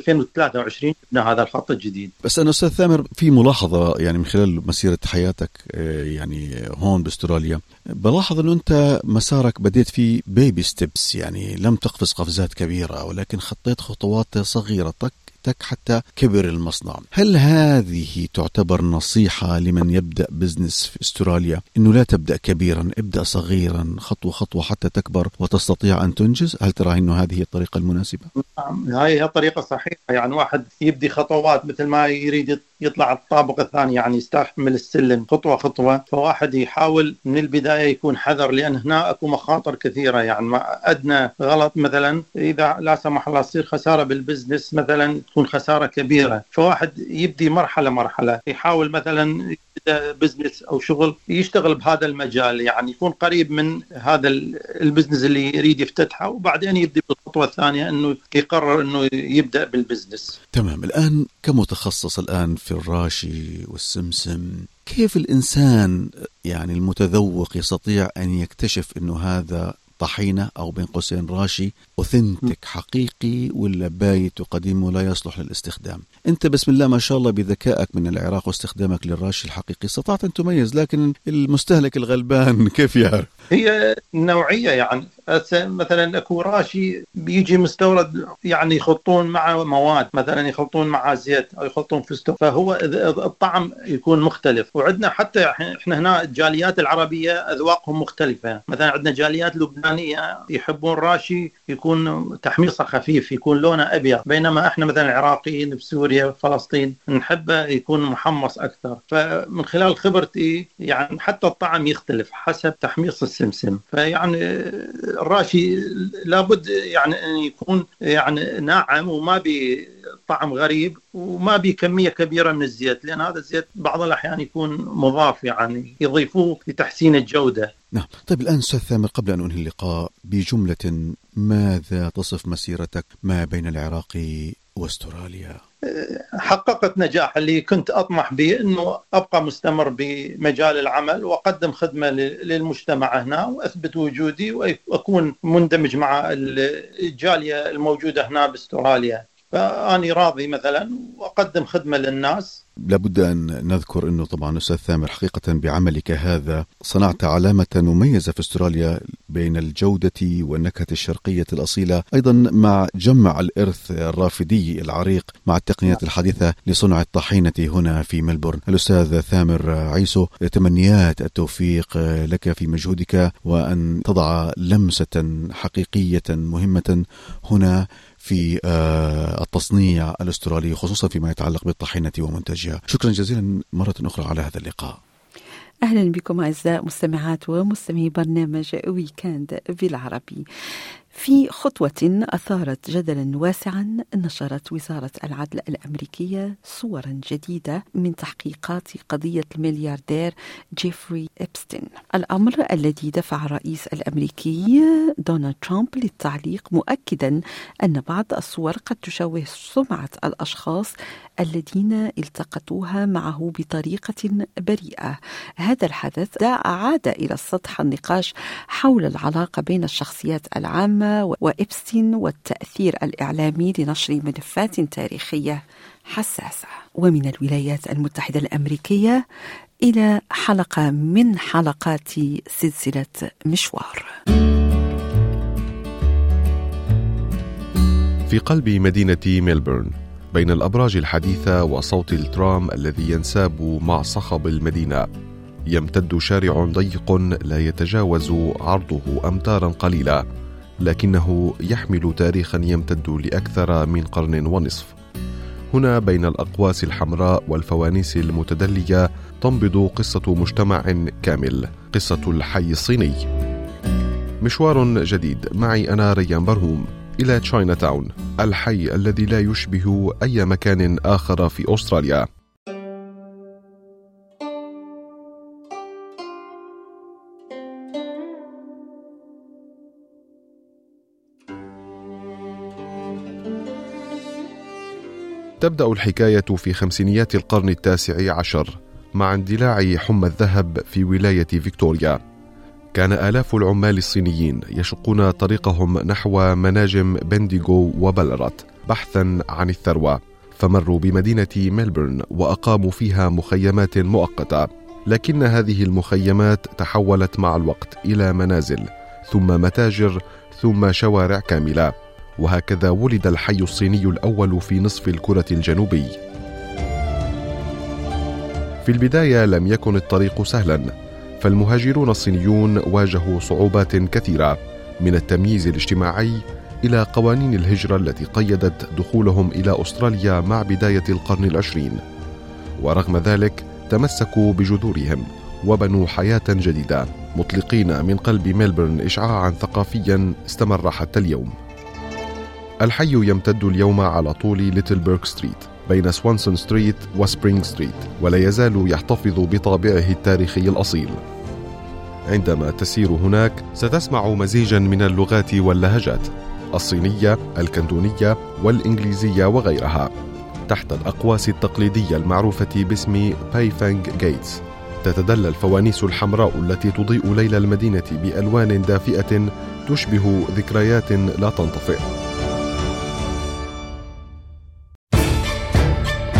2023 جبنا هذا الخط الجديد. بس أنا أستاذ ثامر في ملاحظة يعني من خلال مسيرة حياتك يعني هون باستراليا، بلاحظ أنه أنت مسارك بديت فيه بيبي ستيبس، يعني لم تقفز قفزات كبيرة ولكن خطيت خطوات صغيرة حتى كبر المصنع. هل هذه تعتبر نصيحة لمن يبدأ بزنس في استراليا، إنه لا تبدأ كبيرا، ابدأ صغيرا خطوة خطوة حتى تكبر وتستطيع أن تنجز؟ هل ترى إنه هذه الطريقة المناسبة؟ هاي هي طريقة صحيحة، يعني واحد يبدي خطوات مثل ما يريد يطلع الطابق الثاني، يعني يستحمل السلم خطوة خطوة. فواحد يحاول من البداية يكون حذر، لأن هنا أكو مخاطر كثيرة. يعني أدنى غلط مثلا إذا لا سمح الله تصير خسارة بالبزنس مثلا تكون خسارة كبيرة. فواحد يبدي مرحلة يحاول مثلا بزنس أو شغل يشتغل بهذا المجال، يعني يكون قريب من هذا البزنس اللي يريد يفتتحه، وبعدين يبدأ بالخطوة الثانية أنه يقرر أنه يبدأ بالبزنس. تمام. الآن كمتخصص الآن في الراشي والسمسم، كيف الإنسان يعني المتذوق يستطيع أن يكتشف أنه هذا طحينة أو بين قوسين راشي أوثنتيك حقيقي ولا بايت وقديم ولا يصلح للاستخدام؟ أنت بسم الله ما شاء الله بذكائك من العراق واستخدامك للراشي الحقيقي استطعت أن تميز، لكن المستهلك الغلبان كيف يعرف؟ هي نوعية، يعني مثلا اكو راشي بيجي مستورد يعني يخلطون مع مواد، مثلا يخلطون مع زيت او يخلطون فستق، فهو الطعم يكون مختلف. وعندنا حتى احنا هنا الجاليات العربيه اذواقهم مختلفه، مثلا عندنا جاليات لبنانيه يحبون راشي يكون تحميصه خفيف، يكون لونه ابيض، بينما احنا مثلا العراقيين بسوريا وفلسطين نحبه يكون محمص اكثر. فمن خلال خبرتي يعني حتى الطعم يختلف حسب تحميص السمسم. فيعني الراشي لابد يعني ان يكون يعني ناعم وما بطعم غريب وما بكميه كبيره من الزيت، لان هذا الزيت بعض الاحيان يكون مضاف يعني يضيفوه لتحسين الجوده. نعم. طيب الآن أستاذ ثامر، قبل أن أنهي اللقاء بجملة، ماذا تصف مسيرتك ما بين العراق واستراليا؟ حققت نجاح اللي كنت أطمح به، أنه أبقى مستمر بمجال العمل وأقدم خدمة للمجتمع هنا وأثبت وجودي وأكون مندمج مع الجالية الموجودة هنا باستراليا. فأني راضي مثلا وأقدم خدمة للناس. لابد أن نذكر أنه طبعا أستاذ ثامر حقيقة بعملك هذا صنعت علامة مميزة في استراليا بين الجودة والنكهة الشرقية الأصيلة، أيضا مع جمع الإرث الرافدي العريق مع التقنيات الحديثة لصنع الطحينة هنا في ملبورن. الأستاذ ثامر عيسو، تمنيات التوفيق لك في مجهودك، وأن تضع لمسة حقيقية مهمة هنا في التصنيع الأسترالي، خصوصا فيما يتعلق بالطحينة ومنتجها. شكرا جزيلا مرة أخرى على هذا اللقاء. أهلا بكم أعزائي مستمعات ومستمعي برنامج ويكند بالعربي. في خطوة أثارت جدلا واسعا، نشرت وزارة العدل الأمريكية صورا جديدة من تحقيقات قضية الملياردير جيفري إبستين، الأمر الذي دفع الرئيس الأمريكي دونالد ترامب للتعليق، مؤكدا أن بعض الصور قد تشوه سمعة الأشخاص الذين التقطوها معه بطريقة بريئة. هذا الحدث أعاد إلى السطح النقاش حول العلاقة بين الشخصيات العامة وإبستين والتأثير الإعلامي لنشر ملفات تاريخية حساسة. ومن الولايات المتحدة الأمريكية إلى حلقة من حلقات سلسلة مشوار. في قلب مدينة ميلبورن، بين الأبراج الحديثة وصوت الترام الذي ينساب مع صخب المدينة، يمتد شارع ضيق لا يتجاوز عرضه أمتارا قليلة، لكنه يحمل تاريخا يمتد لأكثر من قرن ونصف. هنا بين الأقواس الحمراء والفوانيس المتدلية تنبض قصة مجتمع كامل، قصة الحي الصيني. مشوار جديد معي أنا ريان برهوم إلى تشاينا تاون، الحي الذي لا يشبه أي مكان آخر في أستراليا. تبدأ الحكاية في خمسينيات القرن التاسع عشر مع اندلاع حمى الذهب في ولاية فيكتوريا. كان آلاف العمال الصينيين يشقون طريقهم نحو مناجم بنديغو وبلرات بحثا عن الثروة، فمروا بمدينة ميلبورن وأقاموا فيها مخيمات مؤقتة، لكن هذه المخيمات تحولت مع الوقت إلى منازل، ثم متاجر، ثم شوارع كاملة. وهكذا ولد الحي الصيني الأول في نصف الكرة الجنوبي. في البداية لم يكن الطريق سهلا، فالمهاجرون الصينيون واجهوا صعوبات كثيرة، من التمييز الاجتماعي إلى قوانين الهجرة التي قيدت دخولهم إلى أستراليا مع بداية القرن العشرين. ورغم ذلك تمسكوا بجذورهم وبنوا حياة جديدة، مطلقين من قلب ميلبورن إشعاعا ثقافيا استمر حتى اليوم. الحي يمتد اليوم على طول ليتل بيرك ستريت بين سوانسون ستريت وسبرينغ ستريت، ولا يزال يحتفظ بطابعه التاريخي الأصيل. عندما تسير هناك ستسمع مزيجا من اللغات واللهجات، الصينية، الكندونية والإنجليزية وغيرها، تحت الأقواس التقليدية المعروفة باسم بايفانغ جيتس. تتدلى الفوانيس الحمراء التي تضيء ليل المدينة بألوان دافئة تشبه ذكريات لا تنطفئ.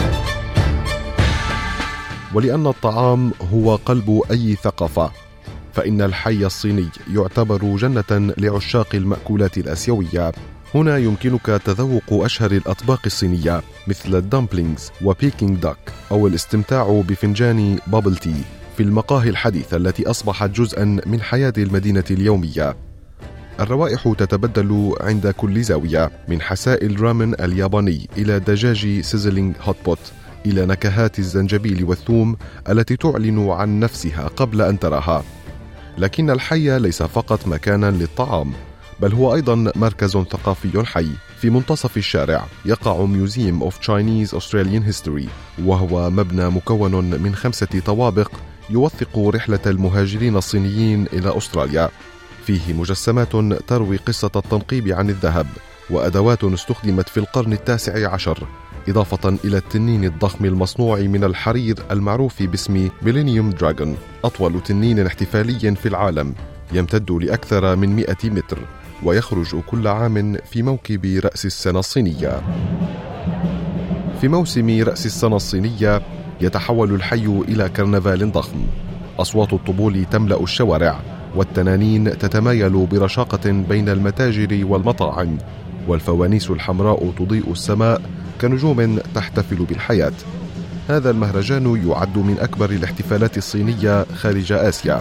ولأن الطعام هو قلب أي ثقافة، فإن الحي الصيني يعتبر جنة لعشاق المأكولات الآسيوية. هنا يمكنك تذوق أشهر الأطباق الصينية مثل الدمبلينغز وبيكينغ داك، أو الاستمتاع بفنجان بابل تي في المقاهي الحديثة التي أصبحت جزءا من حياة المدينة اليومية. الروائح تتبدل عند كل زاوية، من حساء الرامن الياباني إلى دجاج سيزلينغ هوت بوت إلى نكهات الزنجبيل والثوم التي تعلن عن نفسها قبل أن تراها. لكن الحي ليس فقط مكانا للطعام، بل هو أيضا مركز ثقافي حي. في منتصف الشارع يقع ميوزيوم أوف تشاينيز أستراليان هيستوري، وهو مبنى مكون من 5 طوابق يوثق رحلة المهاجرين الصينيين إلى أستراليا. فيه مجسمات تروي قصة التنقيب عن الذهب، وأدوات استخدمت في القرن ال19، إضافة إلى التنين الضخم المصنوع من الحرير المعروف باسم ميلينيوم دراغون، أطول تنين احتفالي في العالم، يمتد لأكثر من 100 متر، ويخرج كل عام في موكب رأس السنة الصينية. في موسم رأس السنة الصينية يتحول الحي إلى كرنفال ضخم، أصوات الطبول تملأ الشوارع، والتنانين تتمايل برشاقة بين المتاجر والمطاعم، والفوانيس الحمراء تضيء السماء كنجوم تحتفل بالحياة. هذا المهرجان يعد من أكبر الاحتفالات الصينية خارج آسيا،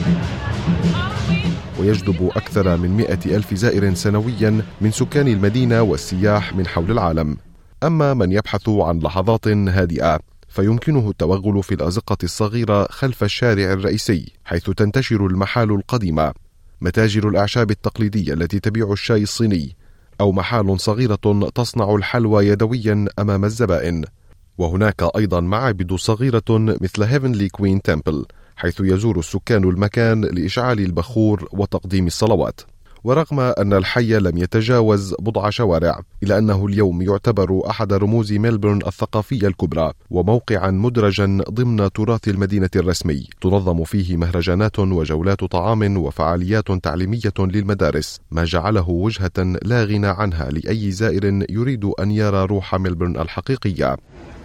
ويجذب أكثر من 100,000 زائر سنويا من سكان المدينة والسياح من حول العالم. أما من يبحث عن لحظات هادئة فيمكنه التوغل في الأزقة الصغيرة خلف الشارع الرئيسي، حيث تنتشر المحال القديمة، متاجر الأعشاب التقليدية التي تبيع الشاي الصيني، أو محال صغيرة تصنع الحلوى يدويا أمام الزبائن. وهناك أيضا معابد صغيرة مثل هيفنلي كوين تمبل، حيث يزور السكان المكان لإشعال البخور وتقديم الصلوات. ورغم أن الحي لم يتجاوز بضع شوارع، إلا أنه اليوم يعتبر أحد رموز ميلبورن الثقافية الكبرى، وموقعا مدرجا ضمن تراث المدينة الرسمي. تنظم فيه مهرجانات وجولات طعام وفعاليات تعليمية للمدارس، ما جعله وجهة لا غنى عنها لأي زائر يريد أن يرى روح ميلبورن الحقيقية.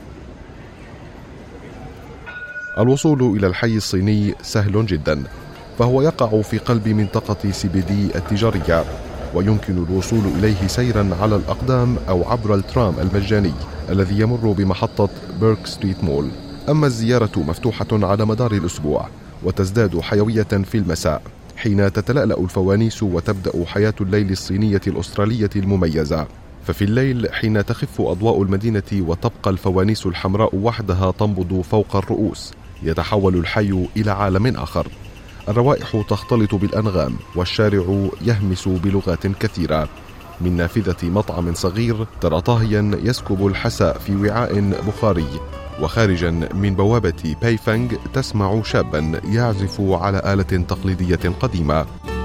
الوصول إلى الحي الصيني سهل جدا، فهو يقع في قلب منطقة CBD التجارية، ويمكن الوصول إليه سيرا على الأقدام أو عبر الترام المجاني الذي يمر بمحطة بيرك ستريت مول. أما الزيارة مفتوحة على مدار الأسبوع، وتزداد حيوية في المساء حين تتلألأ الفوانيس وتبدأ حياة الليل الصينية الأسترالية المميزة. ففي الليل حين تخف أضواء المدينة وتبقى الفوانيس الحمراء وحدها تنبض فوق الرؤوس، يتحول الحي إلى عالم آخر. الروائح تختلط بالأنغام، والشارع يهمس بلغات كثيرة، من نافذة مطعم صغير ترى طاهيا يسكب الحساء في وعاء بخاري، وخارجا من بوابة بايفانغ تسمع شابا يعزف على آلة تقليدية قديمة.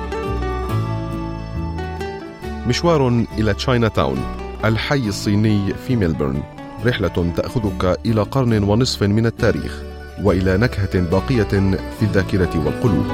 مشوار إلى تشاينا تاون، الحي الصيني في ميلبورن، رحلة تأخذك إلى 1.5 قرن من التاريخ، وإلى نكهة باقية في الذاكرة والقلوب.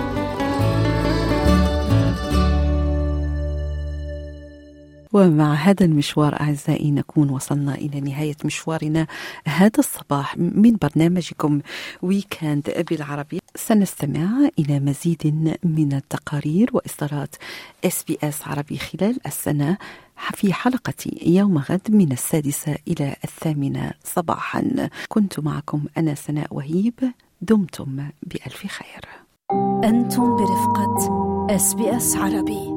ومع هذا المشوار أعزائي نكون وصلنا إلى نهاية مشوارنا هذا الصباح من برنامجكم ويكند بالعربي. سنستمع إلى مزيد من التقارير وإصدارات SBS عربي خلال السنة في حلقة يوم غد من 6 إلى 8 صباحا. كنت معكم أنا سناء وهيب، دمتم بألف خير. أنتم برفقة SBS عربي.